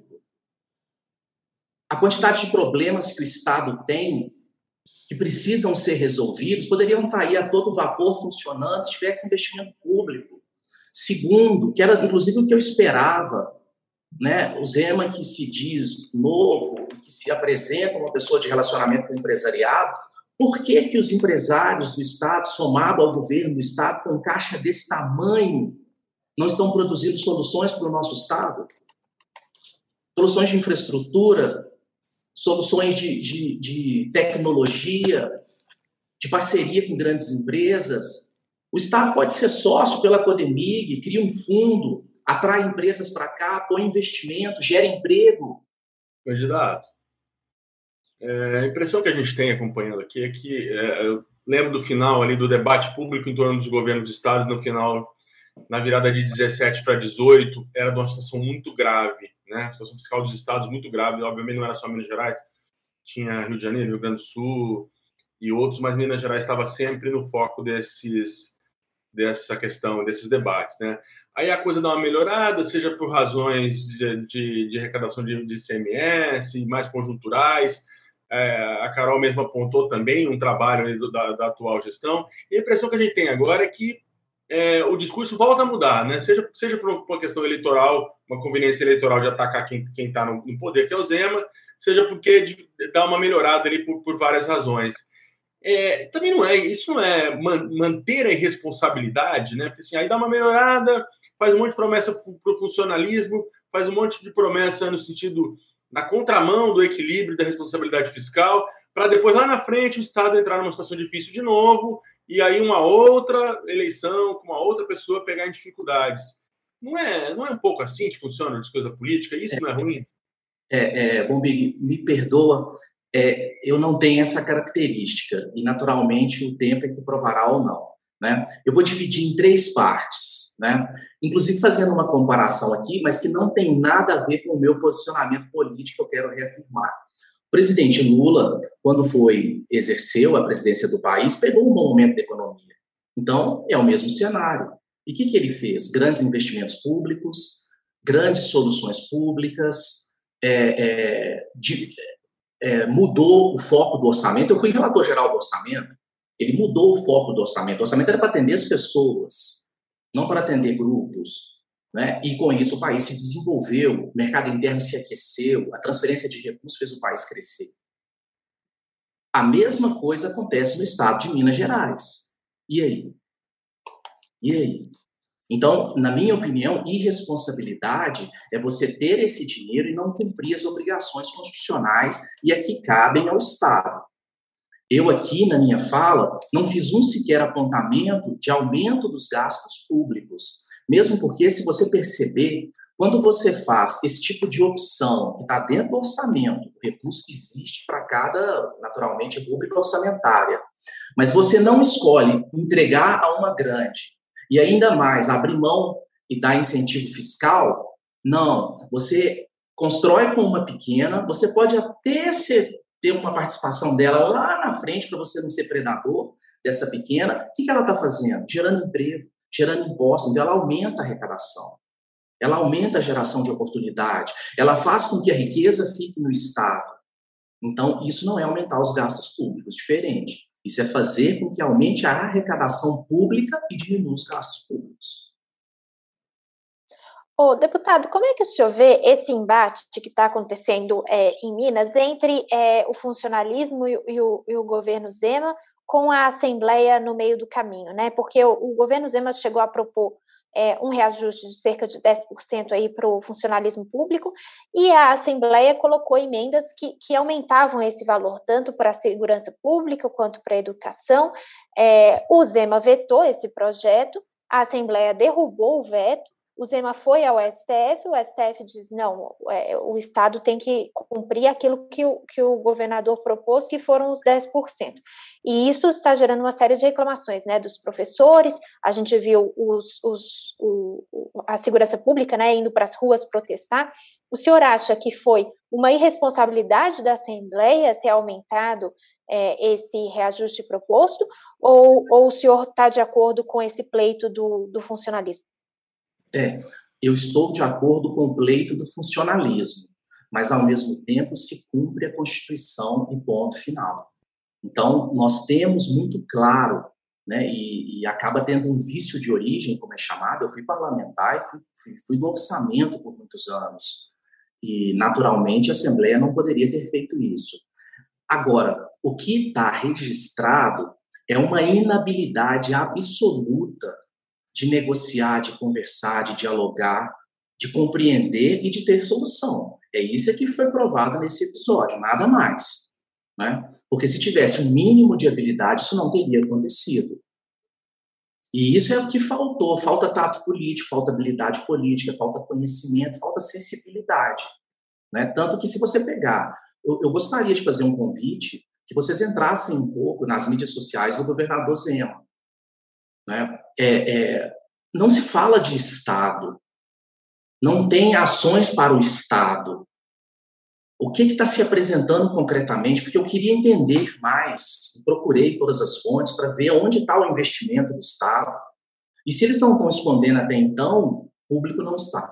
A quantidade de problemas que o Estado tem, que precisam ser resolvidos, poderiam estar aí a todo vapor funcionando se tivesse investimento público. Segundo, que era inclusive o que eu esperava, né? O Zema, que se diz novo, que se apresenta uma pessoa de relacionamento com o empresariado, por que que os empresários do Estado, somado ao governo do Estado, com caixa desse tamanho, não estão produzindo soluções para o nosso Estado? Soluções de infraestrutura, soluções de, de, de tecnologia, de parceria com grandes empresas. O Estado pode ser sócio pela Codemig, cria um fundo, atrai empresas para cá, põe investimento, gera emprego. Candidato, É, a impressão que a gente tem acompanhando aqui é que, é, eu lembro do final ali do debate público em torno dos governos de estados, no final, na virada de dezessete para dezoito, era de uma situação muito grave, né? A situação fiscal dos estados muito grave, obviamente não era só Minas Gerais, tinha Rio de Janeiro, Rio Grande do Sul e outros, mas Minas Gerais estava sempre no foco desses, dessa questão, desses debates, né? Aí a coisa dá uma melhorada, seja por razões de, de, de arrecadação de, de I C M S, mais conjunturais. É, a Carol mesmo apontou também um trabalho do, da, da atual gestão. E a impressão que a gente tem agora é que é, o discurso volta a mudar, né? Seja, seja por uma questão eleitoral, uma conveniência eleitoral de atacar quem está no, no poder, que é o Zema, seja porque de, dá uma melhorada ali por, por várias razões. É, também não é, isso não é man, manter a irresponsabilidade, né? Porque assim, aí dá uma melhorada, faz um monte de promessa para o funcionalismo, faz um monte de promessa no sentido, na contramão do equilíbrio da responsabilidade fiscal, para depois, lá na frente, o Estado entrar numa situação difícil de novo, e aí uma outra eleição, com uma outra pessoa pegar em dificuldades. Não é, não é um pouco assim que funciona as coisas políticas? Isso não é ruim? É, é, bom, Big, me perdoa, é, eu não tenho essa característica, e naturalmente o tempo é que provará ou não. Né? Eu vou dividir em três partes, né? Inclusive fazendo uma comparação aqui, mas que não tem nada a ver com o meu posicionamento político, eu quero reafirmar. O presidente Lula, quando foi exerceu a presidência do país, pegou um bom momento da economia. Então, é o mesmo cenário. E o que, que ele fez? Grandes investimentos públicos, grandes soluções públicas, é, é, de, é, mudou o foco do orçamento. Eu fui relator geral do orçamento. Ele mudou o foco do orçamento. O orçamento era para atender as pessoas, não para atender grupos. Né? E, com isso, o país se desenvolveu, o mercado interno se aqueceu, a transferência de recursos fez o país crescer. A mesma coisa acontece no estado de Minas Gerais. E aí? E aí? Então, na minha opinião, irresponsabilidade é você ter esse dinheiro e não cumprir as obrigações constitucionais e a que cabem ao Estado. Eu aqui, na minha fala, não fiz um sequer apontamento de aumento dos gastos públicos, mesmo porque, se você perceber, quando você faz esse tipo de opção que está dentro do orçamento, o recurso que existe para cada, naturalmente, rubrica orçamentária, mas você não escolhe entregar a uma grande e ainda mais abrir mão e dar incentivo fiscal, não, você constrói com uma pequena, você pode até ser ter uma participação dela lá na frente para você não ser predador dessa pequena. O que ela está fazendo? Gerando emprego, gerando impostos, então ela aumenta a arrecadação, ela aumenta a geração de oportunidade, ela faz com que a riqueza fique no Estado. Então, isso não é aumentar os gastos públicos, diferente. Isso é fazer com que aumente a arrecadação pública e diminua os gastos públicos. Ô, deputado, como é que o senhor vê esse embate que está acontecendo é, em Minas entre é, o funcionalismo e, e, o, e o governo Zema com a Assembleia no meio do caminho, né? Porque o, o governo Zema chegou a propor é, um reajuste de cerca de dez por cento aí para o funcionalismo público e a Assembleia colocou emendas que, que aumentavam esse valor, tanto para a segurança pública quanto para a educação. É, o Zema vetou esse projeto, a Assembleia derrubou o veto, o Zema foi ao S T F, o S T F diz, não, é, o Estado tem que cumprir aquilo que o, que o governador propôs, que foram os dez por cento. E isso está gerando uma série de reclamações, né, dos professores, a gente viu os, os, o, a segurança pública, né, indo para as ruas protestar. O senhor acha que foi uma irresponsabilidade da Assembleia ter aumentado é, esse reajuste proposto, ou, ou o senhor está de acordo com esse pleito do, do funcionalismo? É, eu estou de acordo com o pleito do funcionalismo, mas, ao mesmo tempo, se cumpre a Constituição e ponto final. Então, nós temos muito claro, né, e, e acaba tendo um vício de origem, como é chamado. Eu fui parlamentar e fui, fui, fui do orçamento por muitos anos, e, naturalmente, a Assembleia não poderia ter feito isso. Agora, o que está registrado é uma inabilidade absoluta de negociar, de conversar, de dialogar, de compreender e de ter solução. É isso que foi provado nesse episódio, nada mais. Né? Porque se tivesse um mínimo de habilidade, isso não teria acontecido. E isso é o que faltou. Falta tato político, falta habilidade política, falta conhecimento, falta sensibilidade. Né? Tanto que, se você pegar eu, eu gostaria de fazer um convite que vocês entrassem um pouco nas mídias sociais do governador Zema. Né? É, é, não se fala de Estado, não tem ações para o Estado. O que está se apresentando concretamente? Porque eu queria entender mais, procurei todas as fontes para ver onde está o investimento do Estado. E se eles não estão escondendo até então, o público não está.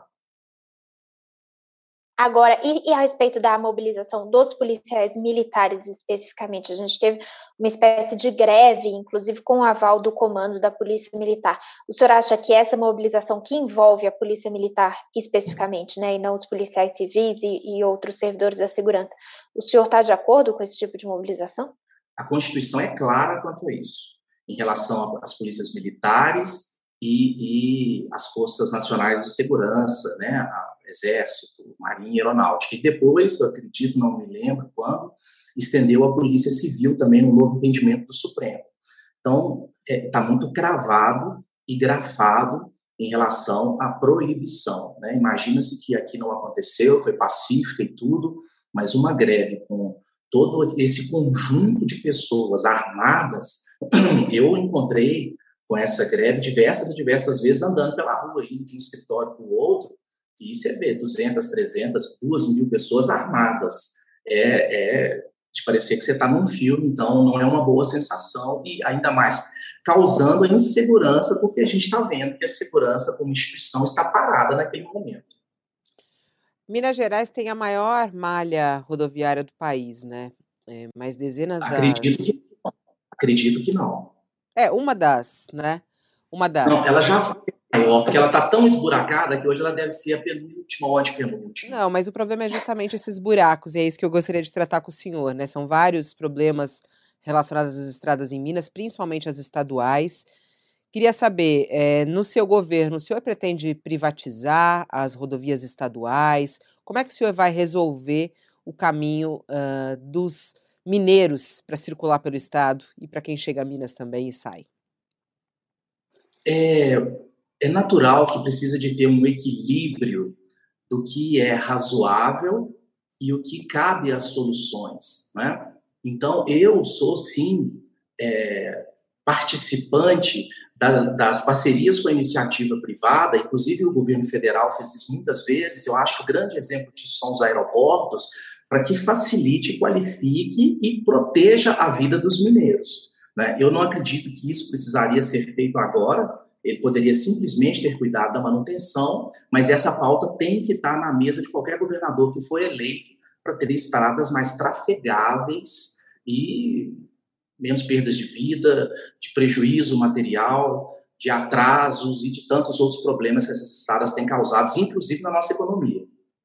Agora, e, e a respeito da mobilização dos policiais militares especificamente? A gente teve uma espécie de greve, inclusive com o aval do comando da Polícia Militar. O senhor acha que essa mobilização que envolve a Polícia Militar especificamente, né, e não os policiais civis e, e outros servidores da segurança, o senhor está de acordo com esse tipo de mobilização? A Constituição é clara quanto a isso, em relação às polícias militares e, e as forças nacionais de segurança, né, Exército, Marinha e Aeronáutica. E depois, eu acredito, não me lembro quando, estendeu a Polícia Civil também no novo entendimento do Supremo. Então, está é, muito cravado e grafado em relação à proibição. Né? Imagina-se que aqui não aconteceu, foi pacífica e tudo, mas uma greve com todo esse conjunto de pessoas armadas, eu encontrei com essa greve diversas e diversas vezes andando pela rua, indo de um escritório para o outro, e você vê duzentas, trezentas, duas mil pessoas armadas. É, é de parecer que você está num filme, então não é uma boa sensação, e ainda mais causando a insegurança, porque a gente está vendo que a segurança como instituição está parada naquele momento. Minas Gerais tem a maior malha rodoviária do país, né? É, mas dezenas acredito das... Que, acredito que não. É, uma das, né? Uma das. Não, ela já foi maior, porque ela está tão esburacada que hoje ela deve ser a penúltima ou a antepenúltima. Não, mas o problema é justamente esses buracos, e é isso que eu gostaria de tratar com o senhor, né? São vários problemas relacionados às estradas em Minas, principalmente as estaduais. Queria saber, é, no seu governo, o senhor pretende privatizar as rodovias estaduais? Como é que o senhor vai resolver o caminho uh, dos mineiros para circular pelo estado e para quem chega a Minas também e sai? É, é natural que precisa de ter um equilíbrio do que é razoável e o que cabe às soluções, né? Então, eu sou, sim, é, participante da, das parcerias com a iniciativa privada, inclusive o governo federal fez isso muitas vezes. Eu acho que o grande exemplo disso são os aeroportos, para que facilite, qualifique e proteja a vida dos mineiros, né? Eu não acredito que isso precisaria ser feito agora. Ele poderia simplesmente ter cuidado da manutenção, mas essa pauta tem que estar na mesa de qualquer governador que for eleito para ter estradas mais trafegáveis e menos perdas de vida, de prejuízo material, de atrasos e de tantos outros problemas que essas estradas têm causado, inclusive na nossa economia.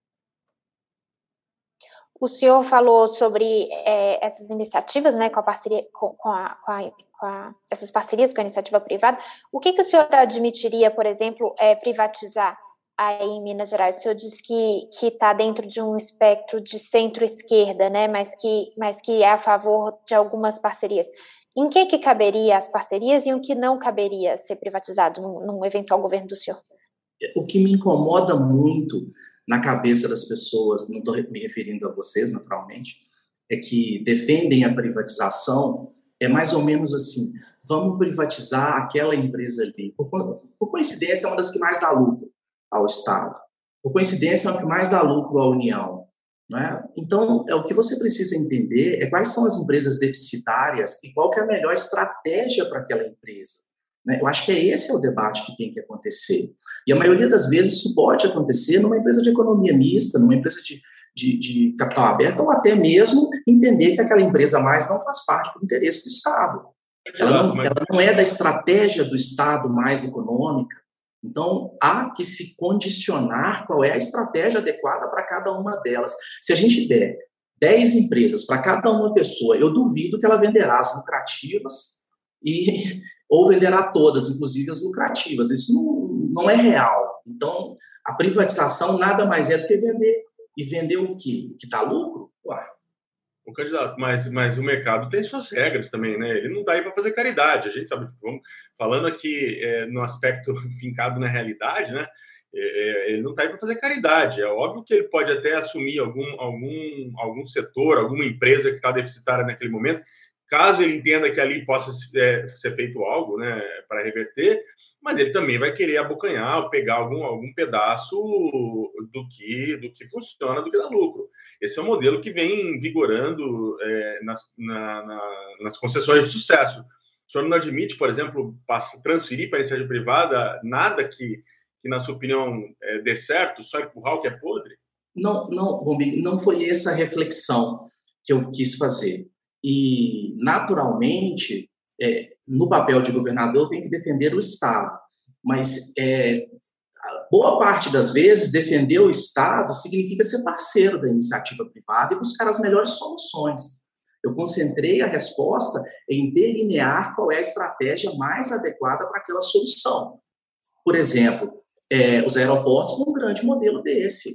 O senhor falou sobre é, essas iniciativas, né, com a parceria, com, com, a, com, a, com a, essas parcerias com a iniciativa privada. O que, que o senhor admitiria, por exemplo, é, privatizar aí em Minas Gerais? O senhor disse que que está dentro de um espectro de centro-esquerda, né, mas que, mas que é a favor de algumas parcerias. Em que que caberia as parcerias e o que não caberia ser privatizado num, num eventual governo do senhor? O que me incomoda muito na cabeça das pessoas, não estou me referindo a vocês, naturalmente, é que defendem a privatização, é mais ou menos assim, vamos privatizar aquela empresa ali. Por, por coincidência, é uma das que mais dá lucro ao Estado. Por coincidência, é uma que mais dá lucro à União. Né? Então, é, o que você precisa entender é quais são as empresas deficitárias e qual que é a melhor estratégia para aquela empresa. Eu acho que é esse é o debate que tem que acontecer. E a maioria das vezes isso pode acontecer numa empresa de economia mista, numa empresa de, de, de capital aberto, ou até mesmo entender que aquela empresa a mais não faz parte do interesse do Estado. Ela não, ela não é da estratégia do Estado mais econômica. Então, há que se condicionar qual é a estratégia adequada para cada uma delas. Se a gente der dez empresas para cada uma pessoa, eu duvido que ela venderá as lucrativas e... ou venderá todas, inclusive as lucrativas. Isso não, não é real. Então, a privatização nada mais é do que vender. E vender o quê? O que dá lucro? Ué. O candidato, mas, mas o mercado tem suas regras também, né? Ele não está aí para fazer caridade. A gente sabe, vamos falando aqui é, no aspecto fincado na realidade, né? É, ele não está aí para fazer caridade. É óbvio que ele pode até assumir algum, algum, algum setor, alguma empresa que está deficitária naquele momento, caso ele entenda que ali possa é, ser feito algo, né, para reverter, mas ele também vai querer abocanhar, pegar algum, algum pedaço do que, do que funciona, do que dá lucro. Esse é um modelo que vem vigorando é, nas, na, na, nas concessões de sucesso. O senhor não admite, por exemplo, transferir para a iniciativa privada nada que, que na sua opinião, é, dê certo, só empurrar o que é podre? Não, não, Bombig, não foi essa a reflexão que eu quis fazer. E, naturalmente, é, no papel de governador, eu tenho que defender o Estado. Mas, é, boa parte das vezes, defender o Estado significa ser parceiro da iniciativa privada e buscar as melhores soluções. Eu concentrei a resposta em delinear qual é a estratégia mais adequada para aquela solução. Por exemplo, é, os aeroportos são um grande modelo desse.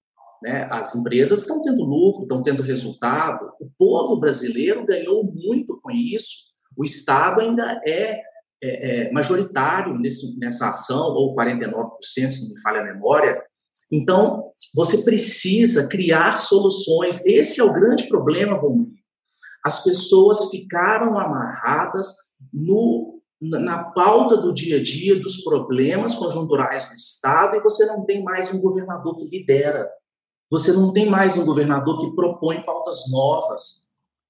Né? As empresas estão tendo lucro, estão tendo resultado. O povo brasileiro ganhou muito com isso. O Estado ainda é, é, é majoritário nesse, nessa ação, ou quarenta e nove por cento, se não me falha a memória. Então, você precisa criar soluções. Esse é o grande problema, Romulo. As pessoas ficaram amarradas no, na pauta do dia a dia dos problemas conjunturais do Estado e você não tem mais um governador que lidera. Você não tem mais um governador que propõe pautas novas.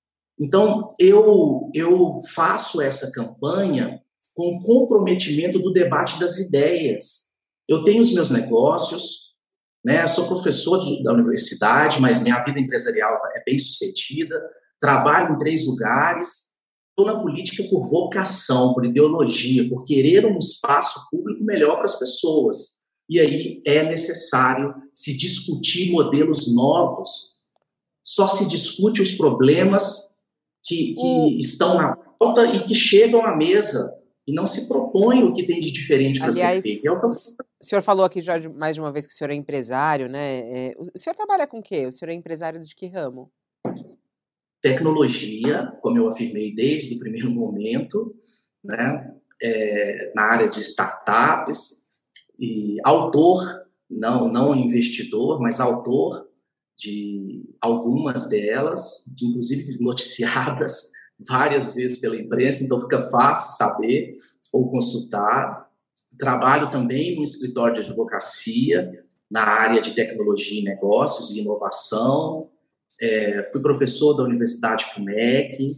Então, eu, eu faço essa campanha com comprometimento do debate das ideias. Eu tenho os meus negócios, né? Sou professor de, da universidade, mas minha vida empresarial é bem sucedida. Trabalho em três lugares, estou na política por vocação, por ideologia, por querer um espaço público melhor para as pessoas. E aí é necessário se discutir modelos novos. Só se discute os problemas que, que hum. estão na pauta e que chegam à mesa, e não se propõe o que tem de diferente para ser feito. É o, que eu... o senhor falou aqui já de, mais de uma vez que o senhor é empresário, né? É, o senhor trabalha com o quê? O senhor é empresário de que ramo? Tecnologia, como eu afirmei desde o primeiro momento, né, é, na área de startups, e autor, não, não investidor, mas autor de algumas delas, de, inclusive noticiadas várias vezes pela imprensa, então fica fácil saber ou consultar. Trabalho também no escritório de advocacia, na área de tecnologia e negócios e inovação. É, fui professor da Universidade FUMEC,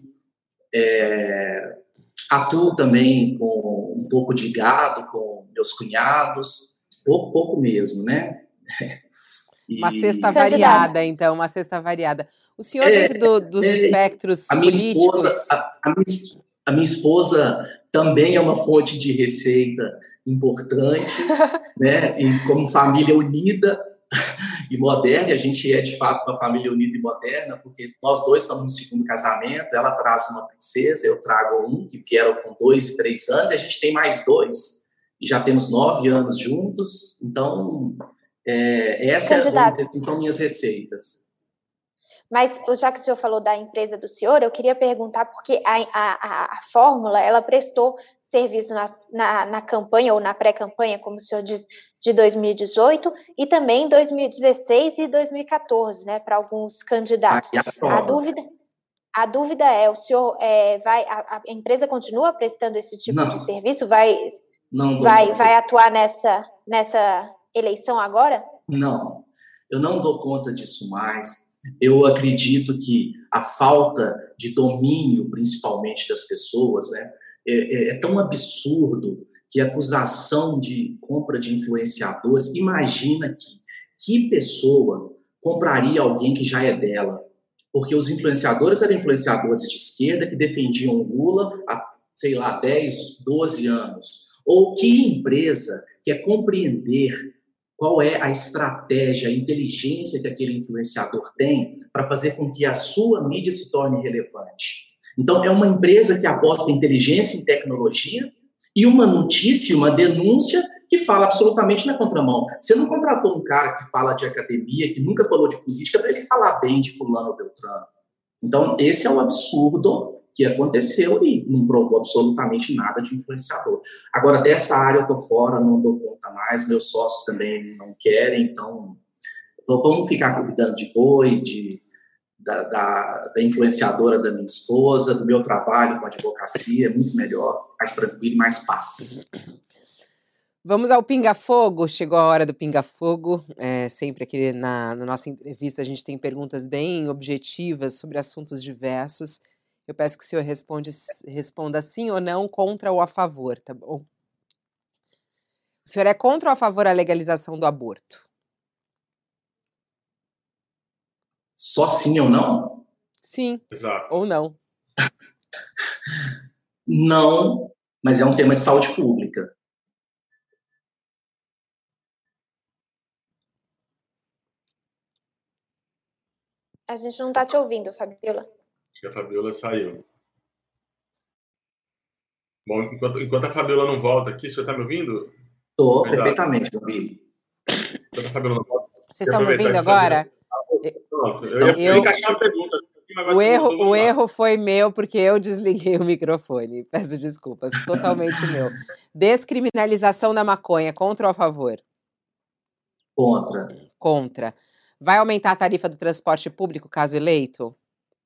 é, atuo também com um pouco de gado com meus cunhados, pouco, pouco mesmo, né? E... Uma cesta variada, então, uma cesta variada. O senhor, é, dentro do, dos é, espectros a minha políticos... Esposa, a, a, minha, a minha esposa também é uma fonte de receita importante, né? E como família unida e moderna, a gente é de fato uma família unida e moderna, porque nós dois estamos no segundo casamento, ela traz uma princesa, eu trago um, que vieram com dois e três anos, e a gente tem mais dois, e já temos nove anos juntos, então é, essa vamos dizer assim, são minhas receitas. Mas, já que o senhor falou da empresa do senhor, eu queria perguntar, porque a, a, a Fórmula, ela prestou serviço na, na, na campanha, ou na pré-campanha, como o senhor diz, de dois mil e dezoito, e também em dois mil e dezesseis e dois mil e quatorze, né, para alguns candidatos. A dúvida, a dúvida é, o senhor é, vai, a, a empresa continua prestando esse tipo não. de serviço? Vai, não, vai, vai atuar nessa, nessa eleição agora? Não, eu não dou conta disso mais. Eu acredito que a falta de domínio, principalmente das pessoas, né, é, é tão absurdo que a acusação de compra de influenciadores, imagina que, que pessoa compraria alguém que já é dela? Porque os influenciadores eram influenciadores de esquerda que defendiam Lula há, sei lá, dez, doze anos. Ou que empresa quer compreender qual é a estratégia, a inteligência que aquele influenciador tem para fazer com que a sua mídia se torne relevante? Então, é uma empresa que aposta em inteligência e tecnologia e uma notícia, uma denúncia que fala absolutamente na contramão. Você não contratou um cara que fala de academia, que nunca falou de política, para ele falar bem de fulano ou beltrano. Então, esse é o absurdo que aconteceu e não provou absolutamente nada de influenciador. Agora, dessa área eu estou fora, não dou conta mais, meus sócios também não querem, então, então vamos ficar cuidando de boi, de, da, da, da influenciadora da minha esposa, do meu trabalho com advocacia, é muito melhor, mais tranquilo e mais paz. Vamos ao Pinga-Fogo, chegou a hora do Pinga-Fogo, é, sempre aqui na, na nossa entrevista a gente tem perguntas bem objetivas sobre assuntos diversos. Eu peço que o senhor responde, responda sim ou não, contra ou a favor, tá bom? O senhor é contra ou a favor da legalização do aborto? Só sim ou não? Sim. Exato. Ou não? Não, mas é um tema de saúde pública. A gente não está te ouvindo, Fabiola. Acho que a Fabiola saiu. Bom, enquanto, enquanto a Fabiola não volta aqui, o senhor está me ouvindo? Estou perfeitamente, meu filho. Enquanto a Fabiola não volta. Vocês estão me ouvindo agora? Pronto, eu ia eu... encaixar uma pergunta. O erro, o erro foi meu, porque eu desliguei o microfone. Peço desculpas, totalmente meu. Descriminalização da maconha, contra ou a favor? Contra. Contra. Vai aumentar a tarifa do transporte público, caso eleito?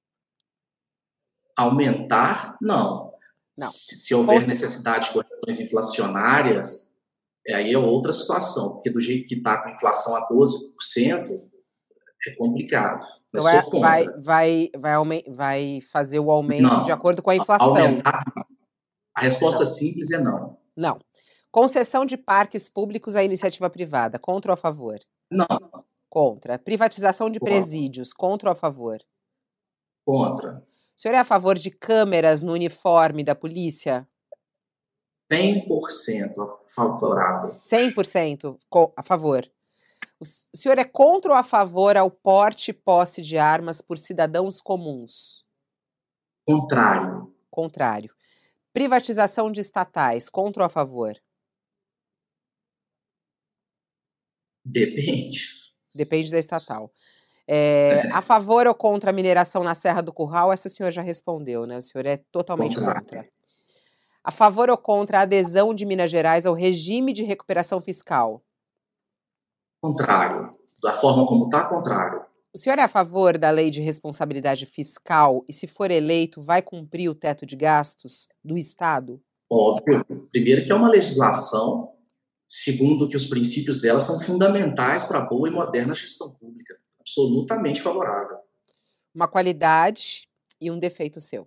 Aumentar, não. Não. Se, se houver Conse... necessidade de correções inflacionárias, aí é outra situação, porque do jeito que está com inflação a doze por cento, é complicado. Então vai, vai, vai, vai fazer o aumento não. de acordo com a inflação. Aumentar, a resposta não. simples é não. Não. Concessão de parques públicos à iniciativa privada, contra ou a favor? Não. Contra. Privatização de presídios, contra ou a favor? Contra. O senhor é a favor de câmeras no uniforme da polícia? cem por cento favorável. cem por cento a favor. O senhor é contra ou a favor ao porte e posse de armas por cidadãos comuns? Contrário. Contrário. Privatização de estatais, contra ou a favor? Depende. Depende da estatal. É, a favor ou contra a mineração na Serra do Curral? Essa o senhor já respondeu, né? O senhor é totalmente contra. contra. A favor ou contra a adesão de Minas Gerais ao regime de recuperação fiscal? Contrário. Da forma como está, contrário. O senhor é a favor da lei de responsabilidade fiscal e, se for eleito, vai cumprir o teto de gastos do Estado? Óbvio. Primeiro que é uma legislação, segundo que os princípios dela são fundamentais para a boa e moderna gestão pública. Absolutamente favorável. Uma qualidade e um defeito seu?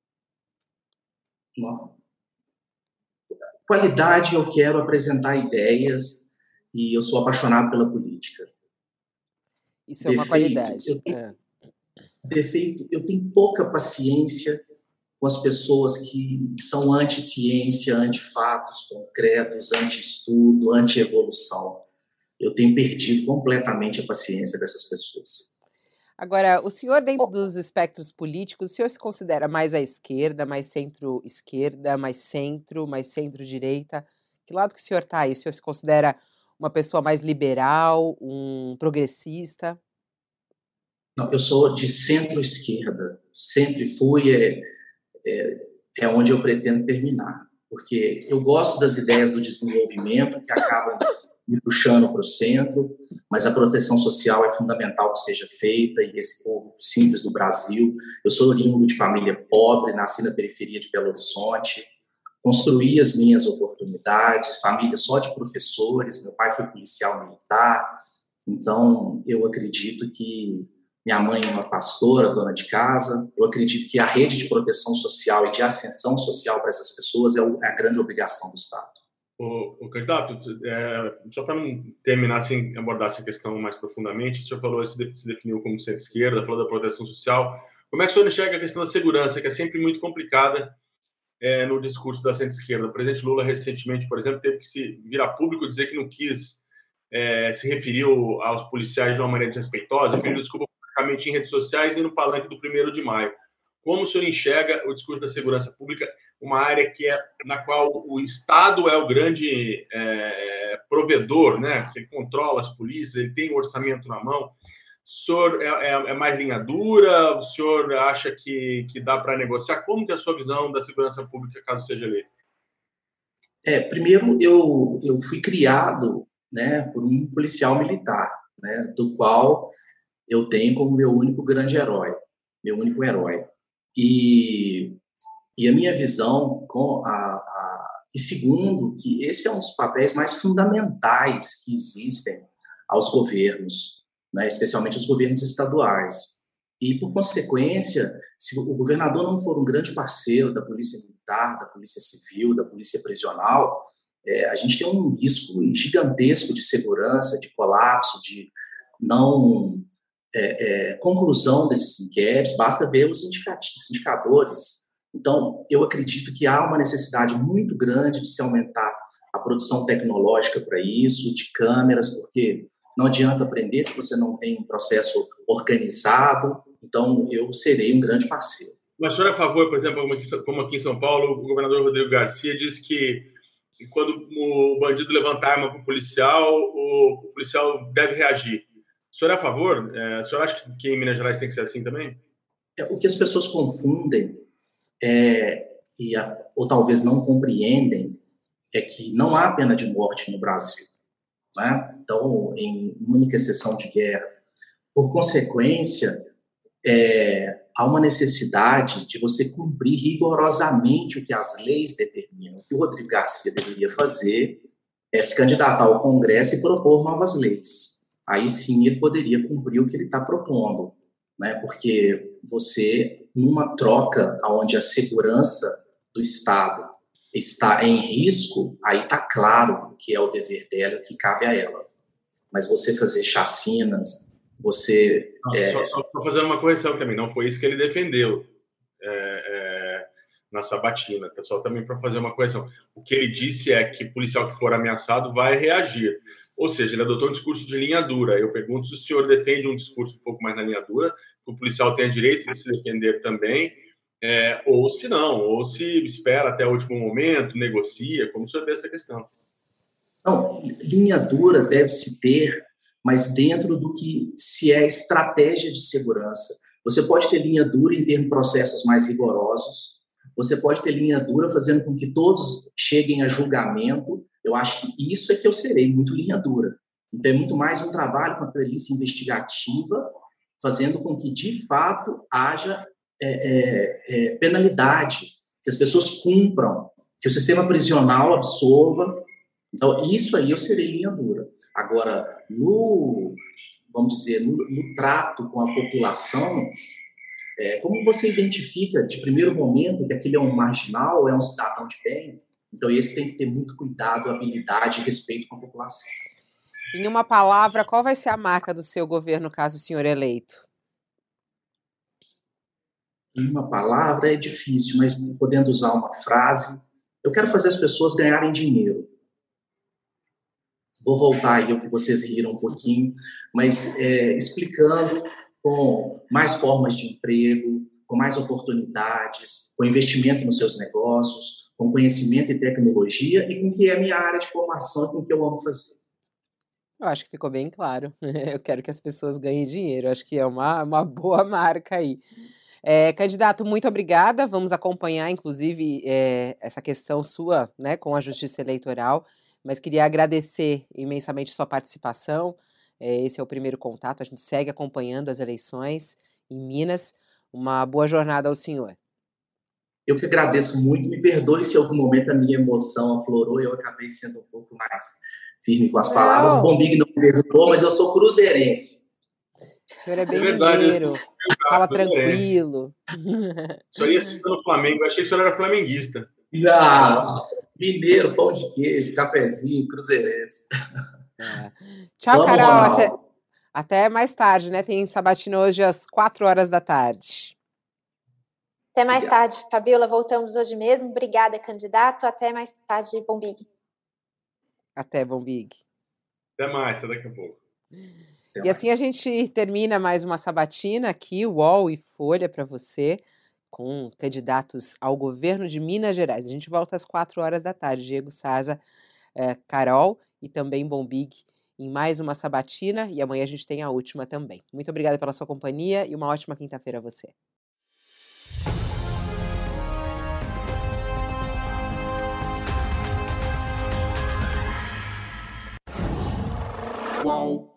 Não. Qualidade, eu quero apresentar ideias e eu sou apaixonado pela política. Isso é defeito, uma qualidade. Eu tenho, é. Defeito, eu tenho pouca paciência com as pessoas que são anti-ciência, anti-fatos concretos, anti-estudo, anti-evolução. Eu tenho perdido completamente a paciência dessas pessoas. Agora, o senhor, dentro dos espectros políticos, o senhor se considera mais à esquerda, mais centro-esquerda, mais centro, mais centro-direita? Que lado que o senhor está aí? O senhor se considera uma pessoa mais liberal, um progressista? Não, eu sou de centro-esquerda. Sempre fui, é, é, é onde eu pretendo terminar. Porque eu gosto das ideias do desenvolvimento que acabam me puxando para o centro, mas a proteção social é fundamental que seja feita, e esse povo simples do Brasil. Eu sou oriundo de família pobre, nasci na periferia de Belo Horizonte, construí as minhas oportunidades, família só de professores, meu pai foi policial militar, então eu acredito que minha mãe é uma pastora, dona de casa, eu acredito que a rede de proteção social e de ascensão social para essas pessoas é a grande obrigação do Estado. O, o candidato, é, só para terminar, assim, abordar essa questão mais profundamente, o senhor falou, se definiu como centro-esquerda, falou da proteção social. Como é que o senhor enxerga a questão da segurança, que é sempre muito complicada é, no discurso da centro-esquerda? O presidente Lula, recentemente, por exemplo, teve que se virar público dizer que não quis é, se referir aos policiais de uma maneira desrespeitosa, pediu desculpa publicamente em redes sociais e no palanque do primeiro de maio. Como o senhor enxerga o discurso da segurança pública, uma área que é, na qual o Estado é o grande é, provedor, né? Ele controla as polícias, ele tem o orçamento na mão. senhor é, é, é mais linha dura? O senhor acha que, que dá para negociar? Como que é a sua visão da segurança pública, caso seja eleito? É, primeiro, eu, eu fui criado, né, por um policial militar, né, do qual eu tenho como meu único grande herói, meu único herói. E, e a minha visão, com a, a, e segundo, que esse é um dos papéis mais fundamentais que existem aos governos, né, especialmente os governos estaduais. E, por consequência, se o governador não for um grande parceiro da Polícia Militar, da Polícia Civil, da Polícia Prisional, é, a gente tem um risco gigantesco de segurança, de colapso, de não é, é, conclusão desses inquéritos. Basta ver os indicadores. Então, eu acredito que há uma necessidade muito grande de se aumentar a produção tecnológica para isso, de câmeras, porque não adianta aprender se você não tem um processo organizado. Então, eu serei um grande parceiro. Mas o senhor é a favor, por exemplo, como aqui em São Paulo, o governador Rodrigo Garcia disse que quando o bandido levanta a arma para o policial, o policial deve reagir. O senhor é a favor? É, o senhor acha que em Minas Gerais tem que ser assim também? É, o que as pessoas confundem, é, e a, ou talvez não compreendem, é que não há pena de morte no Brasil, né? Então, em única exceção de guerra. Por consequência, é, há uma necessidade de você cumprir rigorosamente o que as leis determinam. O que o Rodrigo Garcia deveria fazer é se candidatar ao Congresso e propor novas leis. Aí sim ele poderia cumprir o que ele está propondo, né? Porque você, numa troca onde a segurança do Estado está em risco, aí está claro que é o dever dela, que cabe a ela. Mas você fazer chacinas, você... Não, é... Só, só para fazer uma correção também, não foi isso que ele defendeu é, é, na sabatina, só também para fazer uma correção. O que ele disse é que policial que for ameaçado vai reagir. Ou seja, ele adotou um discurso de linha dura. Eu pergunto se o senhor defende um discurso um pouco mais na linha dura, que o policial tem direito de se defender também, é, ou se não, ou se espera até o último momento, negocia, como o senhor vê essa questão? Não, linha dura deve-se ter, mas dentro do que se é estratégia de segurança. Você pode ter linha dura em ter processos mais rigorosos, você pode ter linha dura fazendo com que todos cheguem a julgamento. Eu acho que isso é que eu serei, muito linha dura. Então, é muito mais um trabalho com a perícia investigativa, fazendo com que, de fato, haja é, é, é, penalidade, que as pessoas cumpram, que o sistema prisional absorva. Então, isso aí eu serei linha dura. Agora, no, vamos dizer, no, no trato com a população, é, como você identifica de primeiro momento que aquele é um marginal ou é um cidadão de bem? Então, esse tem que ter muito cuidado, habilidade e respeito com a população. Em uma palavra, qual vai ser a marca do seu governo, caso o senhor é eleito? Em uma palavra é difícil, mas podendo usar uma frase, eu quero fazer as pessoas ganharem dinheiro. Vou voltar aí ao que vocês riram um pouquinho, mas é, explicando com mais formas de emprego, com mais oportunidades, com investimento nos seus negócios, com conhecimento e tecnologia e com que é a minha área de formação e com o que eu amo fazer. Eu acho que ficou bem claro. Eu quero que as pessoas ganhem dinheiro. Acho que é uma, uma boa marca aí. É, candidato, muito obrigada. Vamos acompanhar, inclusive, é, essa questão sua, né, com a Justiça Eleitoral. Mas queria agradecer imensamente sua participação. É, esse é o primeiro contato. A gente segue acompanhando as eleições em Minas. Uma boa jornada ao senhor. Eu que agradeço muito. Me perdoe se em algum momento a minha emoção aflorou e eu acabei sendo um pouco mais firme com as palavras. O Bombig não me perguntou, mas eu sou cruzeirense. O senhor é bem é mineiro, fala tranquilo. O senhor ia citando o Flamengo, eu achei que o senhor era flamenguista. Não, mineiro, pão de queijo, cafezinho, cruzeirense. É. Tchau, Vamos, Carol. Até, até mais tarde, né? Tem sabatina hoje às quatro horas da tarde. Até mais Obrigado. tarde, Fabiola. Voltamos hoje mesmo. Obrigada, candidato. Até mais tarde, Bombig. Até, Bombig. Até mais, até daqui a pouco. Até e mais. Assim a gente termina mais uma sabatina aqui, U O L e Folha para você, com candidatos ao governo de Minas Gerais. A gente volta às quatro horas da tarde. Diego Saza, eh, Carol e também Bombig em mais uma sabatina e amanhã a gente tem a última também. Muito obrigada pela sua companhia e uma ótima quinta-feira a você. Wow.